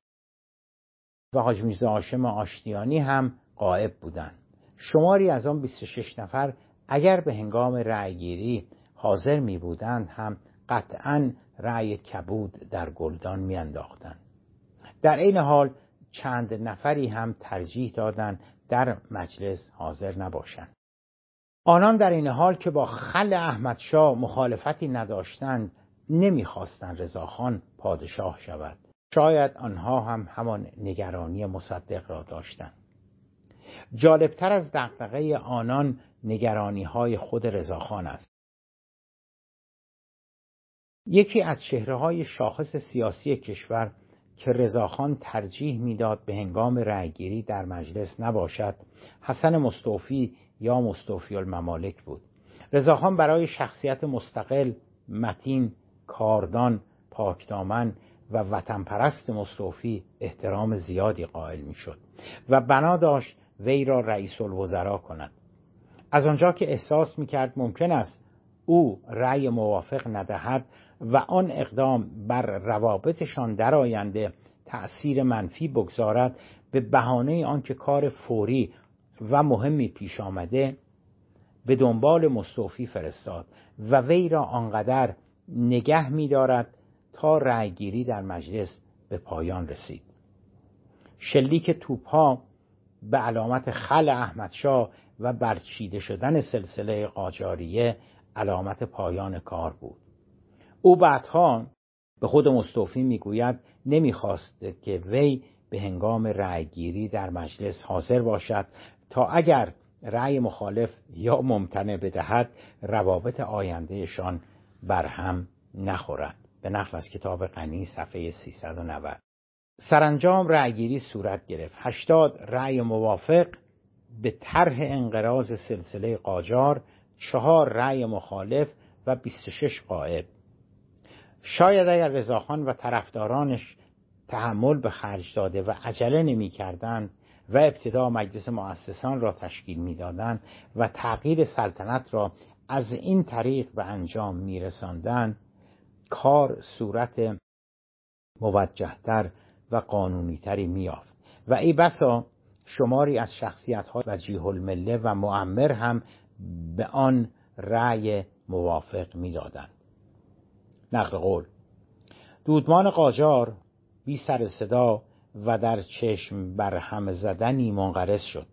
و حاج میرزا هاشم آشتیانی هم غائب بودند. شماری از آن بیست و شش نفر اگر به هنگام رأیگیری حاضر می بودند هم قطعاً رأی کبود در گلدان می انداختند. در این حال چند نفری هم ترجیح دادند در مجلس حاضر نباشند. آنان در این حال که با خلع احمدشاه مخالفتی نداشتند نمیخواستند رضاخان پادشاه شود. شاید آنها هم همان نگرانی مصدق را داشتند. جالبتر از دغدغه آنان نگرانی‌های خود رضاخان است. یکی از چهره‌های شاخص سیاسی کشور که رضاخان ترجیح میداد به هنگام رأیگیری در مجلس نباشد، حسن مستوفی یا مستوفی الممالک بود. رضاخان برای شخصیت مستقل، متین، کاردان، پاکدامن و وطن پرست مستوفی احترام زیادی قائل میشد و بنا داشت وی را رئیس الوزراء کند. از آنجا که احساس میکرد ممکن است او رأی موافق ندهد و آن اقدام بر روابطشان در آینده تأثیر منفی بگذارد، به بهانه آنکه کار فوری و مهمی پیش آمده به دنبال مستوفی فرستاد و وی را آنقدر نگه می‌دارد تا رأیگیری در مجلس به پایان رسید. شلیک توپ‌ها به علامت خلع احمدشاه و برچیده شدن سلسله قاجاریه علامت پایان کار بود. او بعدها به خود مستوفی میگوید نمیخواست که وی به هنگام رأیگیری در مجلس حاضر باشد تا اگر رأی مخالف یا ممتنع بدهد روابط آیندهشان برهم نخورد. به نقل از کتاب غنی صفحه سیصد و نود. سرانجام رأیگیری صورت گرفت. هشتاد رأی موافق به طرح انقراض سلسله قاجار، چهار رأی مخالف و بیست و شش غائب. شاید اگر رضاخان و طرفدارانش تحمل به خرج داده و عجله نمی کردن و ابتدا مجلس مؤسسان را تشکیل می دادن و تغییر سلطنت را از این طریق به انجام می رساندن، کار صورت موجهتر و قانونیتری می یافت و ای بسا شماری از شخصیت‌ها وجیه المله و معمر هم به آن رأی موافق می دادند. نقل قول: دودمان قاجار بی سر صدا و در چشم برهم زدنی منقرض شد.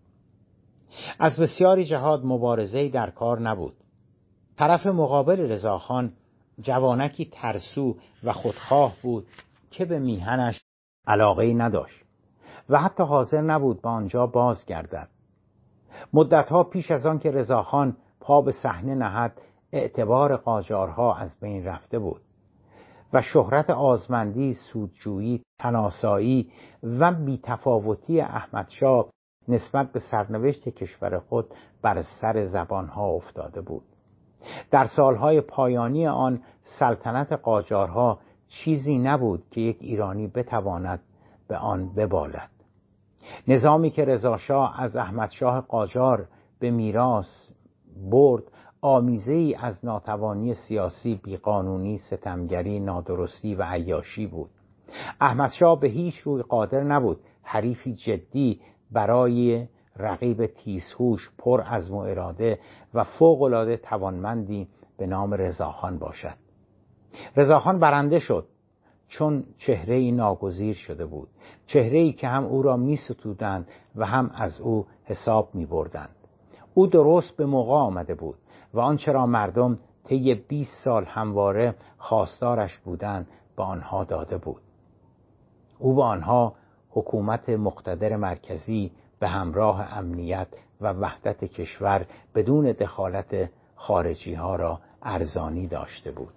از بسیاری جهات مبارزه‌ای در کار نبود. طرف مقابل رضاخان جوانکی ترسو و خودخواه بود که به میهنش علاقه‌ای نداشت و حتی حاضر نبود به آنجا بازگردد. مدتها پیش از آن که رضاخان پا به صحنه نهد اعتبار قاجارها از بین رفته بود. و شهرت آزمندی، سودجویی، تناسایی و بی‌تفاوتی احمدشاه نسبت به سرنوشت کشور خود بر سر زبانها افتاده بود. در سالهای پایانی آن سلطنت قاجارها چیزی نبود که یک ایرانی بتواند به آن ببالد. نظامی که رضاشاه از احمدشاه قاجار به میراث برد آمیزه‌ای از ناتوانی سیاسی، بیقانونی، ستمگری، نادرستی و عیاشی بود. احمدشاه به هیچ روی قادر نبود حریفی جدی برای رقیب تیزهوش، پر عزم و اراده و فوق‌العاده توانمندی به نام رضاخان باشد. رضاخان برنده شد چون چهره‌ای ناگزیر شده بود، چهره‌ای که هم او را می‌ستودند و هم از او حساب می‌بردند. او درست به موقع آمده بود و آنچه را مردم طی بیست سال همواره خواستارش بودند به آنها داده بود. او به آنها حکومت مقتدر مرکزی به همراه امنیت و وحدت کشور بدون دخالت خارجی ها را ارزانی داشته بود.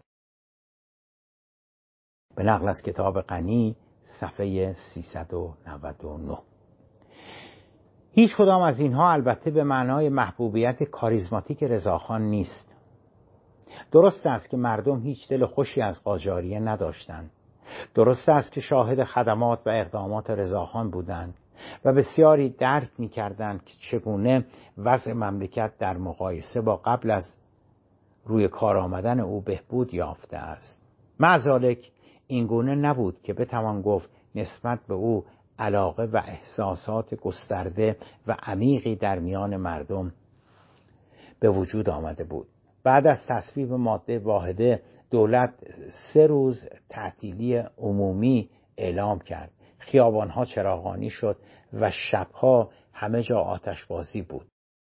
به نقل از کتاب غنی صفحه سیصد و نود و نه. هیچ کدام از اینها البته به معنای محبوبیت کاریزماتیک رضاخان نیست. درست است که مردم هیچ دل خوشی از قاجاریه نداشتند. درست است که شاهد خدمات و اقدامات رضاخان بودند و بسیاری درک می‌کردند که چگونه وضع مملکت در مقایسه با قبل از روی کار آمدن او بهبود یافته است. مع ذالک این گونه نبود که بتوان گفت نسبت به او علاقه و احساسات گسترده و عمیقی در میان مردم به وجود آمده بود. بعد از تصویب ماده واحده دولت سه روز تعطیلی عمومی اعلام کرد. خیابانها چراغانی شد و شبها همه جا آتشبازی بود.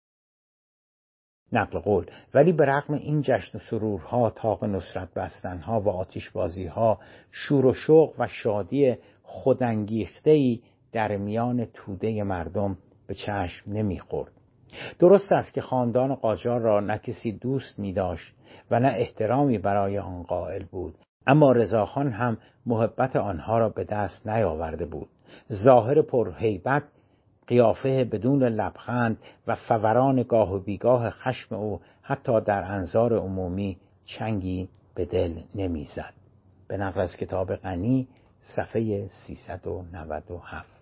نقل قول. ولی به رغم این جشن و سرورها، طاق نصرت بستنها و آتشبازیها، شور و شوق و شادی خودانگیخته‌ای در میان توده مردم به چشم نمی‌خورد. درست است که خاندان قاجار را نه کسی دوست می داشت و نه احترامی برای آن قائل بود، اما رضاخان هم محبت آنها را به دست نیاورده بود. ظاهر پرهیبت، قیافه بدون لبخند و فوران گاه و بیگاه خشم او حتی در انظار عمومی چنگی به دل نمی زد. به نقل از کتاب غنی صفحه سیصد و نود و هفت.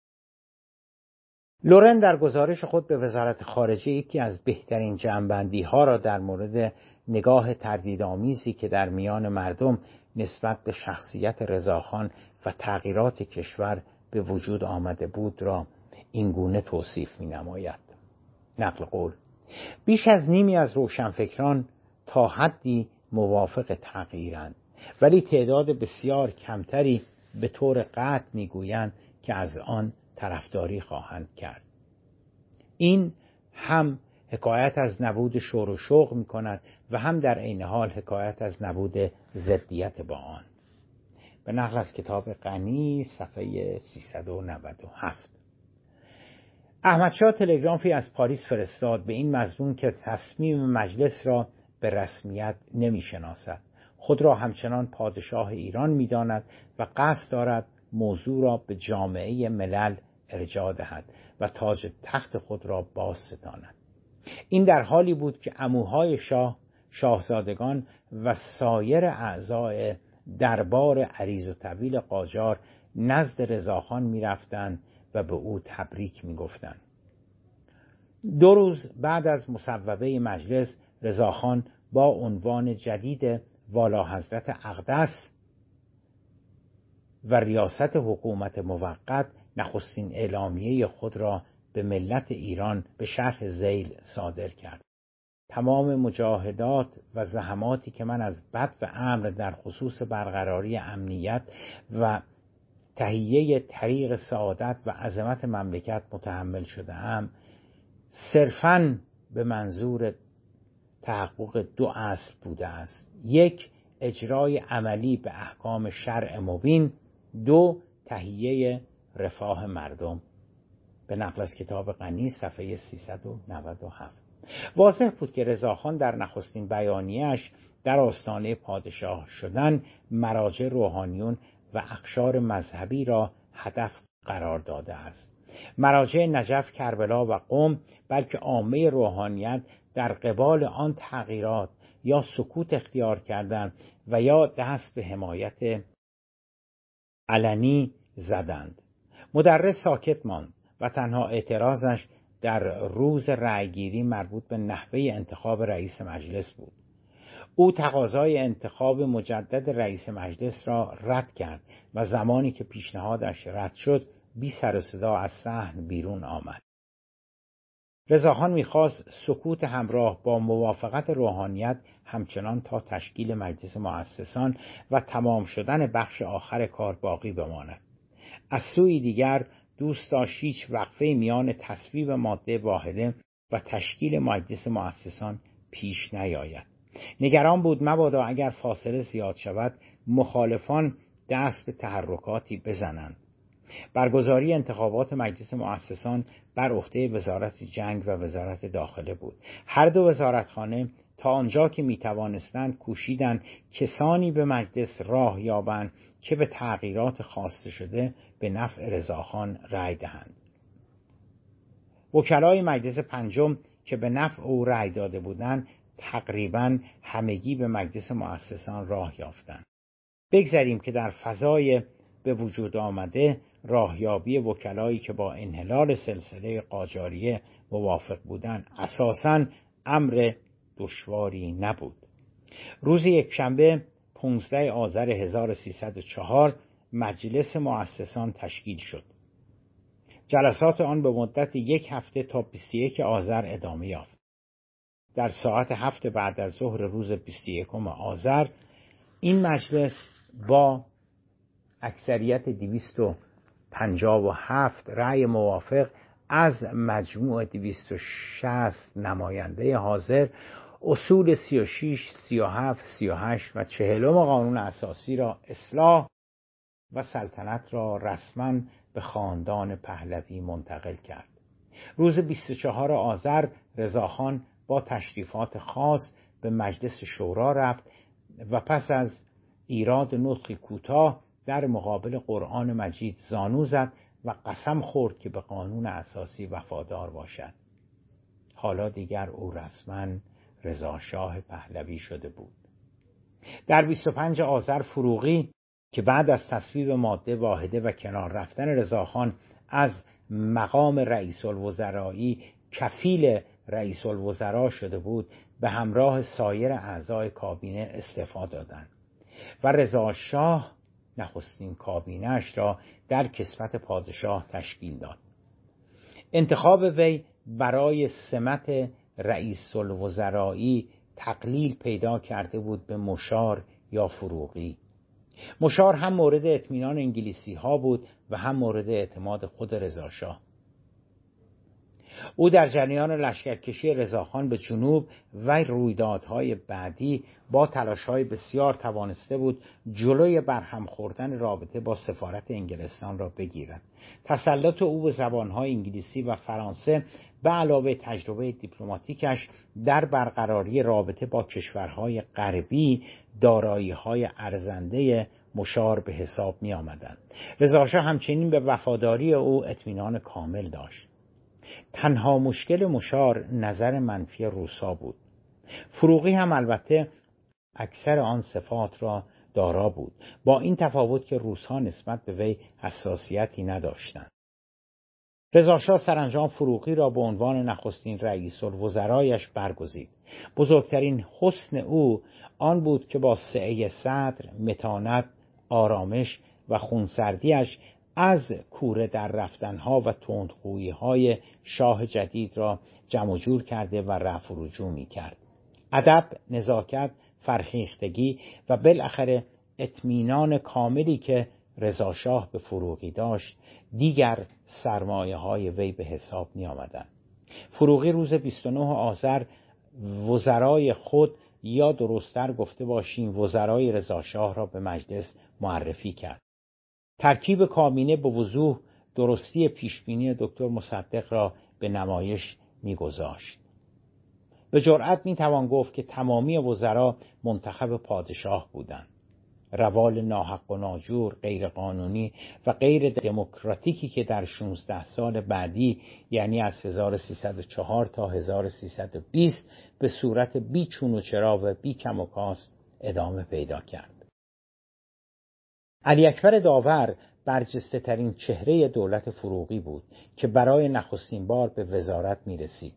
لورن در گزارش خود به وزارت خارجه یکی از بهترین جمع‌بندی ها را در مورد نگاه تردیدآمیزی که در میان مردم نسبت به شخصیت رضاخان و تغییرات کشور به وجود آمده بود را این گونه توصیف می نماید. نقل قول. بیش از نیمی از روشنفکران تا حدی موافق تغییرند، ولی تعداد بسیار کمتری به طور قطع می گویند که از آن طرفداری خواهند کرد. این هم حکایت از نبود شور و شوق می کند و هم در عین حال حکایت از نبود ضدیت با آن. به نقل از کتاب غنی صفحه سیصد و نود و هفت. احمدشاه تلگرافی از پاریس فرستاد به این مضمون که تصمیم مجلس را به رسمیت نمی شناسد. خود را همچنان پادشاه ایران می داند و قصد دارد موضوع را به جامعه ملل ارجاع دهد و تاج تخت خود را باز ستاند. این در حالی بود که عموهای شاه، شاهزادگان و سایر اعضای دربار عریض و طویل قاجار نزد رضاخان می رفتند و به او تبریک می گفتند. دو روز بعد از مصوبه مجلس، رضاخان با عنوان جدید والا حضرت اقدس و ریاست حکومت موقت نخستین اعلامیه خود را به ملت ایران به شرح ذیل صادر کرد. تمام مجاهدات و زحماتی که من از بد و امر در خصوص برقراری امنیت و تهیه طریق سعادت و عظمت مملکت متحمل شده ام، صرفاً به منظور تحقق دو اصل بوده است: یک، اجرای عملی به احکام شرع مبین، دو، تهیه رفاه مردم. به نقل از کتاب غنی صفحه سیصد و نود و هفت. واضح بود که رضاخان در نخستین بیانیه‌اش در آستانه پادشاه شدن مراجع روحانیون و اقشار مذهبی را هدف قرار داده است. مراجع نجف، کربلا و قم، بلکه عامه روحانیت در قبال آن تغییرات یا سکوت اختیار کردند و یا دست به حمایت علنی زدند. مدرس ساکت ماند و تنها اعتراضش در روز رأیگیری مربوط به نحوه انتخاب رئیس مجلس بود. او تقاضای انتخاب مجدد رئیس مجلس را رد کرد و زمانی که پیشنهادش رد شد بی سر و صدا از صحن بیرون آمد. رضاخان می‌خواست سکوت همراه با موافقت روحانیت همچنان تا تشکیل مجلس مؤسسان و تمام شدن بخش آخر کار باقی بماند. از سوی دیگر دوست داشت هیچ وقفه میان تصویب ماده واحده و تشکیل مجلس مؤسسان پیش نیاید. نگران بود مبادا اگر فاصله زیاد شود مخالفان دست به تحرکاتی بزنند. برگزاری انتخابات مجلس مؤسسان بر عهده وزارت جنگ و وزارت داخله بود. هر دو وزارتخانه تا آنجا که می توانستند کوشیدند کسانی به مجلس راه یابند که به تغییرات خواسته شده به نفع رضاخان رأی دهند. وکلای مجلس پنجم که به نفع او رأی داده بودند تقریباً همگی به مجلس مؤسسان راه یافتند. بگذاریم که در فضای به وجود آمده راهیابی وکلایی که با انحلال سلسله قاجاریه موافق بودند اساساً امر دشواری نبود. روز یکشنبه پانزده آذر هزار و سیصد و چهار مجلس مؤسسان تشکیل شد. جلسات آن به مدت یک هفته تا بیست و یکم آذر ادامه یافت. در ساعت هفت بعد از ظهر روز بیست و یکم آذر این مجلس با اکثریت دویست و پنجاه و هفت رأی موافق از مجموع دویست و شصت نماینده حاضر اصول سی و شش، سی و هفت، سی و هشت و چهلم قانون اساسی را اصلاح و سلطنت را رسما به خاندان پهلوی منتقل کرد. روز بیست و چهارم آذر رضاخان با تشریفات خاص به مجلس شورا رفت و پس از ایراد نطقی کوتاه در مقابل قرآن مجید زانو زد و قسم خورد که به قانون اساسی وفادار باشد. حالا دیگر او رسما رضاشاه پهلوی شده بود. در بیست و پنجم آذر فروغی که بعد از تصویب ماده واحده و کنار رفتن رضاخان از مقام رئیس الوزرایی کفیل رئیس الوزراء شده بود به همراه سایر اعضای کابینه استعفا دادند و رضاشاه نخستین کابینه‌اش را در کسوت پادشاه تشکیل داد. انتخاب وی برای سمت رئیس الوزرایی تقلیل پیدا کرده بود به مشار یا فروغی. مشار هم مورد اطمینان انگلیسی ها بود و هم مورد اعتماد خود رضاشاه. او در جریان لشکرکشی رضاخان به جنوب و رویدادهای بعدی با تلاش‌های بسیار توانسته بود جلوی برهم خوردن رابطه با سفارت انگلستان را بگیرد. تسلط او به زبان‌های انگلیسی و فرانسه به علاوه تجربه دیپلماتیکش در برقراری رابطه با کشورهای غربی دارایی‌های ارزنده مشار به حساب می‌آمدند. رضاشاه همچنین به وفاداری او اطمینان کامل داشت. تنها مشکل مشار نظر منفی روسا بود. فروغی هم البته اکثر آن صفات را دارا بود، با این تفاوت که روس‌ها نسبت به وی حساسیتی نداشتند. رضاشاه سرانجام فروغی را به عنوان نخستین رئیس الوزرایش برگزید. بزرگترین حسن او آن بود که با سعه صدر، متانت، آرامش و خونسردیش از کوره در رفتنها و تندخویی‌های شاه جدید را جمع و جور کرده و رفع و رجوع می‌کرد. ادب، نزاکت، فرهیختگی و بالاخره اطمینان کاملی که رضاشاه به فروغی داشت دیگر سرمایه‌های وی به حساب می‌آمدند. فروغی روز بیست و نهم آذر وزرای خود یا درست‌تر گفته باشیم وزرای رضاشاه را به مجلس معرفی کرد. ترکیب کابینه به وضوح درستی پیشبینی دکتر مصدق را به نمایش می‌گذاشت. به جرئت میتوان گفت که تمامی وزرا منتخب پادشاه بودند. روال ناحق و ناجور، غیر قانونی و غیر دموکراتیکی که در شانزده سال بعدی، یعنی از هزار و سیصد و چهار تا هزار و سیصد و بیست به صورت بی چون و چرا و بی کم و کاست ادامه پیدا کرد. علی اکبر داور برجسته ترین چهره دولت فروغی بود که برای نخستین بار به وزارت می رسید.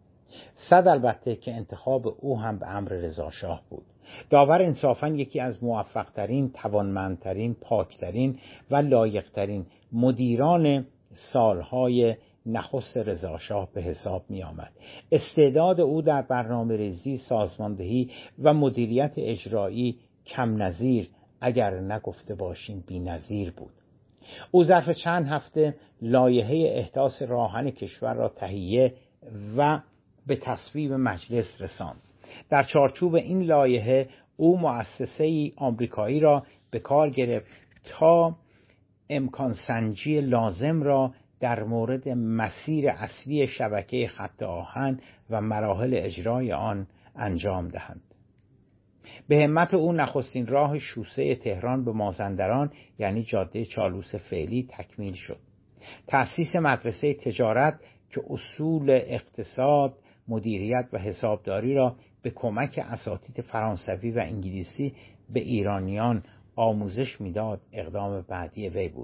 صد البته که انتخاب او هم به امر رضاشاه بود. داور انصافاً یکی از موفق‌ترین، توانمندترین، پاکترین و لایق‌ترین مدیران سالهای نخست رضاشاه به حساب می آمد. استعداد او در برنامه‌ریزی، سازماندهی و مدیریت اجرایی کم نظیر، اگر نگفته باشیم بی‌نظیر بود. او ظرف چند هفته لایحه احداث راهن کشور را تهیه و به تصویب مجلس رساند. در چارچوب این لایحه او مؤسسه‌ای آمریکایی را به کار گرفت تا امکان سنجی لازم را در مورد مسیر اصلی شبکه خط آهن و مراحل اجرای آن انجام دهند. به همت او نخستین راه شوسه تهران به مازندران، یعنی جاده چالوس فعلی، تکمیل شد. تأسیس مدرسه تجارت که اصول اقتصاد، مدیریت و حسابداری را به کمک اساتید فرانسوی و انگلیسی به ایرانیان آموزش میداد، اقدام بعدی وی بود.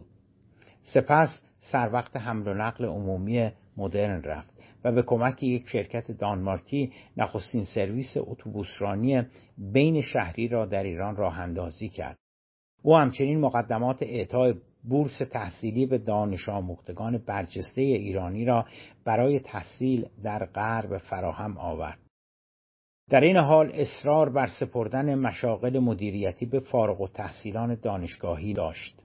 سپس سر وقت حمل و نقل عمومی مدرن رفت و به کمک یک شرکت دانمارکی نخستین سرویس اتوبوسرانی بین شهری را در ایران راه اندازی کرد. او همچنین مقدمات اعطای بورس تحصیلی به دانش آموختگان برجسته ایرانی را برای تحصیل در غرب فراهم آورد. در این حال اصرار بر سپردن مشاغل مدیریتی به فارغ التحصیلان دانشگاهی داشت.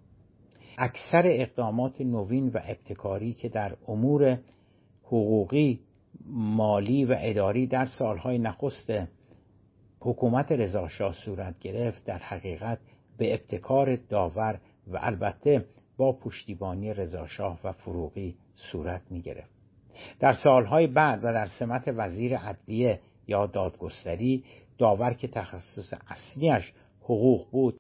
اکثر اقدامات نوین و ابتکاری که در امور حقوقی، مالی و اداری در سالهای نخست حکومت رضاشاه صورت گرفت، در حقیقت به ابتکار داور و البته با پشتیبانی رضاشاه و فروغی صورت می گرفت. در سالهای بعد و در سمت وزیر عدلیه یا دادگستری، داور که تخصص اصلیش حقوق بود،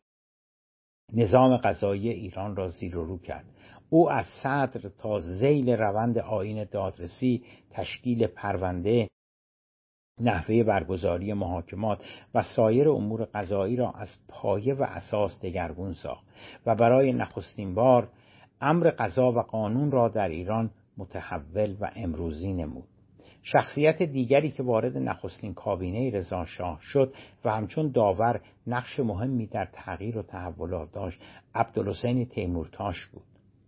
نظام قضایی ایران را زیر و رو کرد. او از صدر تا ذیل روند آیین دادرسی، تشکیل پرونده، نحوه برگزاری محاکمات و سایر امور قضایی را از پایه و اساس دگرگون ساخت و برای نخستین بار امر قضا و قانون را در ایران متحول و امروزی نمود. شخصیت دیگری که وارد نخستین کابینه رضاشاه شد و همچون داور نقش مهمی در تغییر و تحولات داشت، عبدالحسین تیمورتاش بود.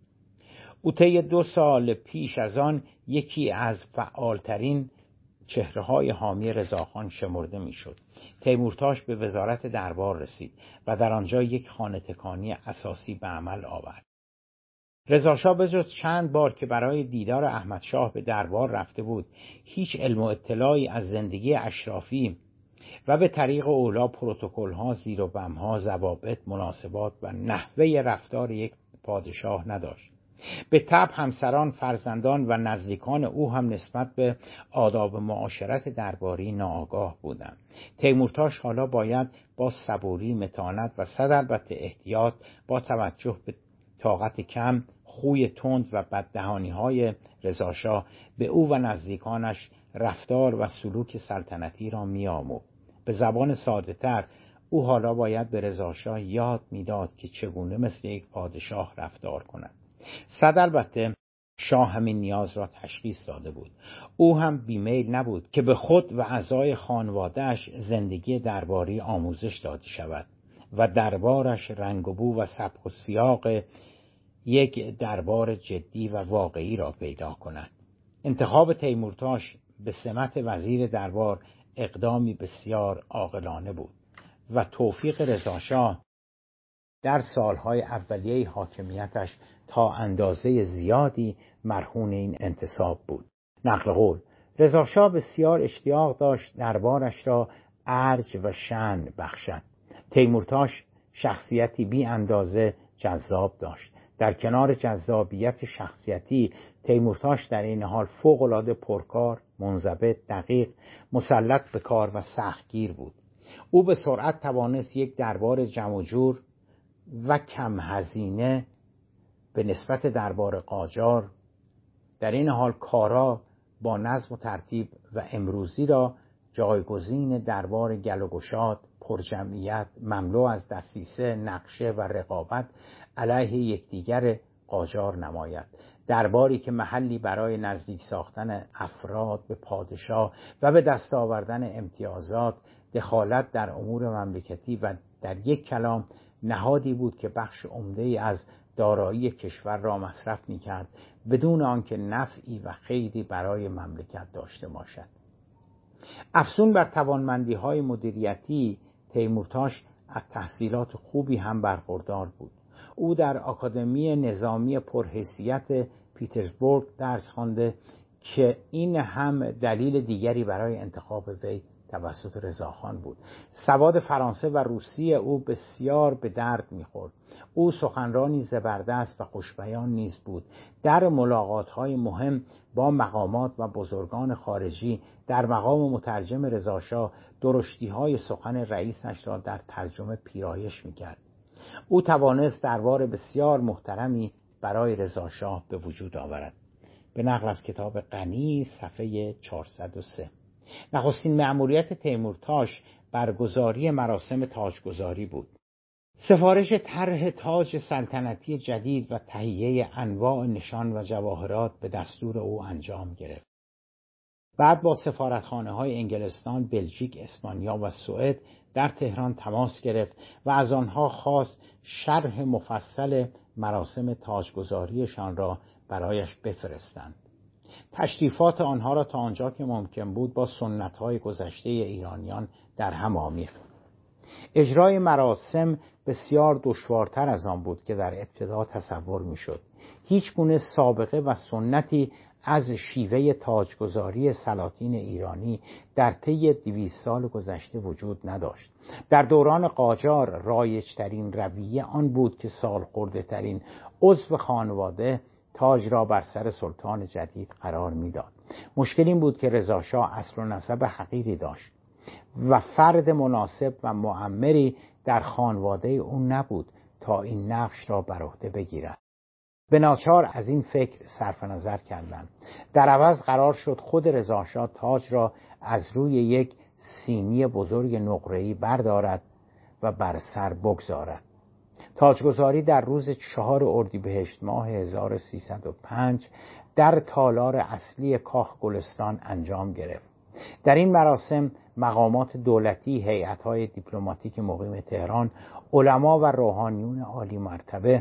او طی دو سال پیش از آن یکی از فعالترین چهره‌های حامی رضاخان شمرده میشد. تیمورتاش به وزارت دربار رسید و در آنجا یک خانه تکانی اساسی به عمل آورد. رضاشاه به جز چند بار که برای دیدار احمدشاه به دربار رفته بود، هیچ علم و اطلاعی از زندگی اشرافی و به طریق اولا پروتکل‌ها، زیر و بم‌ها، ضوابط، مناسبات و نحوه رفتار یک پادشاه نداشت. به طبع همسران، فرزندان و نزدیکان او هم نسبت به آداب معاشرت درباری ناآگاه بودند. تیمورتاش حالا باید با صبوری، متانت و صد البته احتیاط، با توجه به طاقت کم، خوی تند و بددهانی‌های رضاشاه، به او و نزدیکانش رفتار و سلوک سلطنتی را می‌آموخت. به زبان ساده‌تر، او حالا باید به رضاشاه یاد می‌داد که چگونه مثل یک پادشاه رفتار کند. صد البته شاه همین نیاز را تشخیص داده بود. او هم بیمیل نبود که به خود و اعضای خانواده‌اش زندگی درباری آموزش داده شود و دربارش رنگ و بو و سبک و سیاق یک دربار جدی و واقعی را پیدا کند. انتخاب تیمورتاش به سمت وزیر دربار اقدامی بسیار عاقلانه بود و توفیق رضاشاه در سالهای اولیه حاکمیتش تا اندازه زیادی مرهون این انتصاب بود. نقل قول: رضاشاه بسیار اشتیاق داشت دربارش را ارج و شأن بخشد. تیمورتاش شخصیتی بی اندازه جذاب داشت. در کنار جذابیت شخصیتی، تیمورتاش در این حال فوق‌العاده پرکار، منضبط، دقیق، مسلط به کار و سختگیر بود. او به سرعت توانست یک دربار جمع و جور و کم هزینه به نسبت دربار قاجار، در این حال کارا با نظم و ترتیب و امروزی را جایگزین دربار گل و گشاد، پرجمعیت، مملو از دسیسه، نقشه و رقابت علیه یکدیگر قاجار نماید. درباری که محلی برای نزدیک ساختن افراد به پادشاه و به دست آوردن امتیازات، دخالت در امور مملکتی و در یک کلام نهادی بود که بخش عمده‌ای از دارایی کشور را مصرف می‌کرد بدون آنکه نفعی و خیری برای مملکت داشته باشد. افزون بر توانمندی‌های مدیریتی، تیمورتاش از تحصیلات خوبی هم برخوردار بود. او در آکادمی نظامی پرحیثیت پیترزبورگ درس خوانده که این هم دلیل دیگری برای انتخاب وی توسط رضاخان بود. سواد فرانسه و روسی او بسیار به درد می‌خورد. او سخنرانی زبردست و خوشبیان نیز بود. در ملاقات‌های مهم با مقامات و بزرگان خارجی در مقام مترجم رضاشاه، درشتی‌های سخن رئیسش را در ترجمه پیرایش می‌کرد. او توانست دربار بسیار محترمی برای رضاشاه به وجود آورد. به نقل از کتاب غنی صفحه چهارصد و سه. نخستین مأموریت تیمورتاش برگزاری مراسم تاجگذاری بود. سفارش طرح تاج سلطنتی جدید و تهیه انواع نشان و جواهرات به دستور او انجام گرفت. بعد با سفارتخانه‌های انگلستان، بلژیک، اسپانیا و سوئد در تهران تماس گرفت و از آنها خواست شرح مفصل مراسم تاجگذاریشان را برایش بفرستند. تشریفات آنها را تا آنجا که ممکن بود با سنت‌های گذشته ایرانیان در هم آمیخت. اجرای مراسم بسیار دشوارتر از آن بود که در ابتدا تصور می‌شد. هیچ گونه سابقه و سنتی از شیوه تاجگذاری سلاطین ایرانی در طی دویست سال گذشته وجود نداشت. در دوران قاجار رایج‌ترین رویه آن بود که سالخورده‌ترین عضو خانواده تاج را بر سر سلطان جدید قرار میداد. مشکل این بود که رضاشاه اصل و نسب حقیری داشت و فرد مناسب و معمری در خانواده او نبود تا این نقش را بر عهده بگیرد. به ناچار از این فکر صرف نظر کردند. در عوض قرار شد خود رضاشاه تاج را از روی یک سینی بزرگ نقره‌ای بردارد و بر سر بگذارد. تاجگذاری در روز چهار اردیبهشت ماه هزار و سیصد و پنج در تالار اصلی کاخ گلستان انجام گرفت. در این مراسم مقامات دولتی، هیئت‌های دیپلماتیک مقیم تهران، علما و روحانیون عالی مرتبه،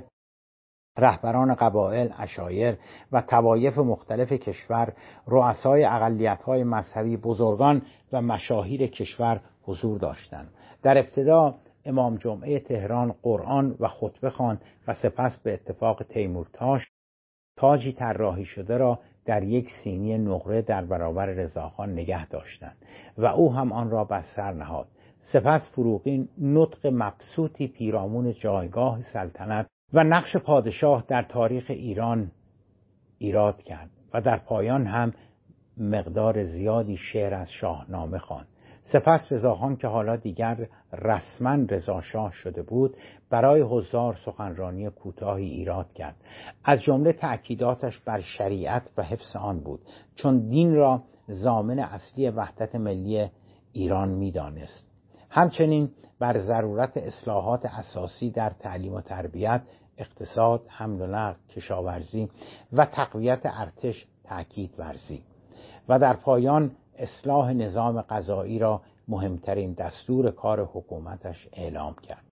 رهبران قبایل، عشایر و طوایف مختلف کشور، رؤسای اقلیت‌های مذهبی، بزرگان و مشاهیر کشور حضور داشتند. در ابتدا امام جمعه تهران قرآن و خطبه خواند و سپس به اتفاق تیمورتاش تاجی طراحی شده را در یک سینی نقره در برابر رضاخان نگه داشتند و او هم آن را بر سر نهاد. سپس فروغی نطق مبسوطی پیرامون جایگاه سلطنت و نقش پادشاه در تاریخ ایران ایراد کرد و در پایان هم مقدار زیادی شعر از شاهنامه خواند. سپس رضاخان که حالا دیگر رسما رضاشاه شده بود، برای حضار سخنرانی کوتاهی ایراد کرد. از جمله تأکیداتش بر شریعت و حفظ آن بود، چون دین را ضامن اصلی وحدت ملی ایران می‌دانست. همچنین بر ضرورت اصلاحات اساسی در تعلیم و تربیت، اقتصاد، حمل و نقل، کشاورزی و تقویت ارتش تأکید ورزید و در پایان اصلاح نظام قضایی را مهمترین دستور کار حکومتش اعلام کرد.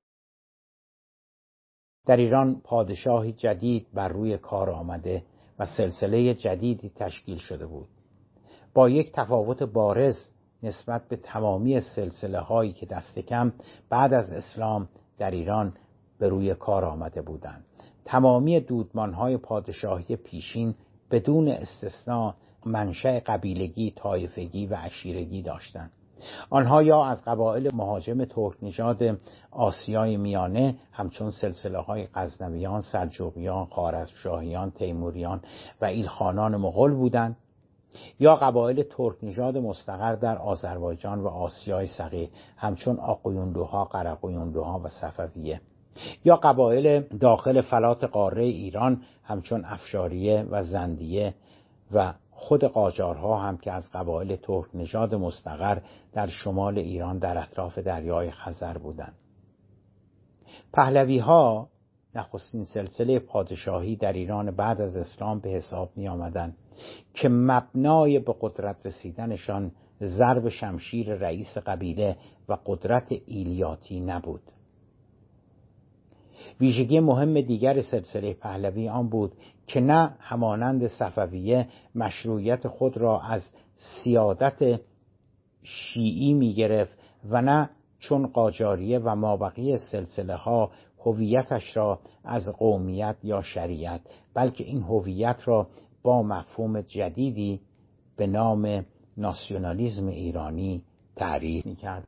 در ایران پادشاهی جدید بر روی کار آمده و سلسله جدیدی تشکیل شده بود، با یک تفاوت بارز نسبت به تمامی سلسله هایی که دست کم بعد از اسلام در ایران به روی کار آمده بودند. تمامی دودمان های پادشاهی پیشین بدون استثناء منشأ قبیلگی، طایفگی و عشیرگی داشتند. آنها یا از قبایل مهاجم ترک نژاد آسیای میانه همچون سلسله‌های غزنویان، سلجوقیان، خوارزمشاهیان، تیموریان و ایلخانان مغول بودند، یا قبایل ترک نژاد مستقر در آذربایجان و آسیای صغیر همچون آقویوندوها، قرقویوندوها و صفویه، یا قبایل داخل فلات قاره ایران همچون افشاریه و زندیه و خود قاجارها هم که از قبایل ترک نژاد مستقر در شمال ایران در اطراف دریای خزر بودند. پهلوی‌ها نخستین سلسله پادشاهی در ایران بعد از اسلام به حساب می آمدند که مبنای به قدرت رسیدنشان ضرب شمشیر رئیس قبیله و قدرت ایلیاتی نبود. ویژگی مهم دیگر سلسله پهلوی آن بود که نه همانند صفویه مشروعیت خود را از سیادت شیعی می گرفت و نه چون قاجاریه و مابقی سلسله ها هویتش را از قومیت یا شریعت، بلکه این هویت را با مفهوم جدیدی به نام ناسیونالیسم ایرانی تعریف می‌کرد.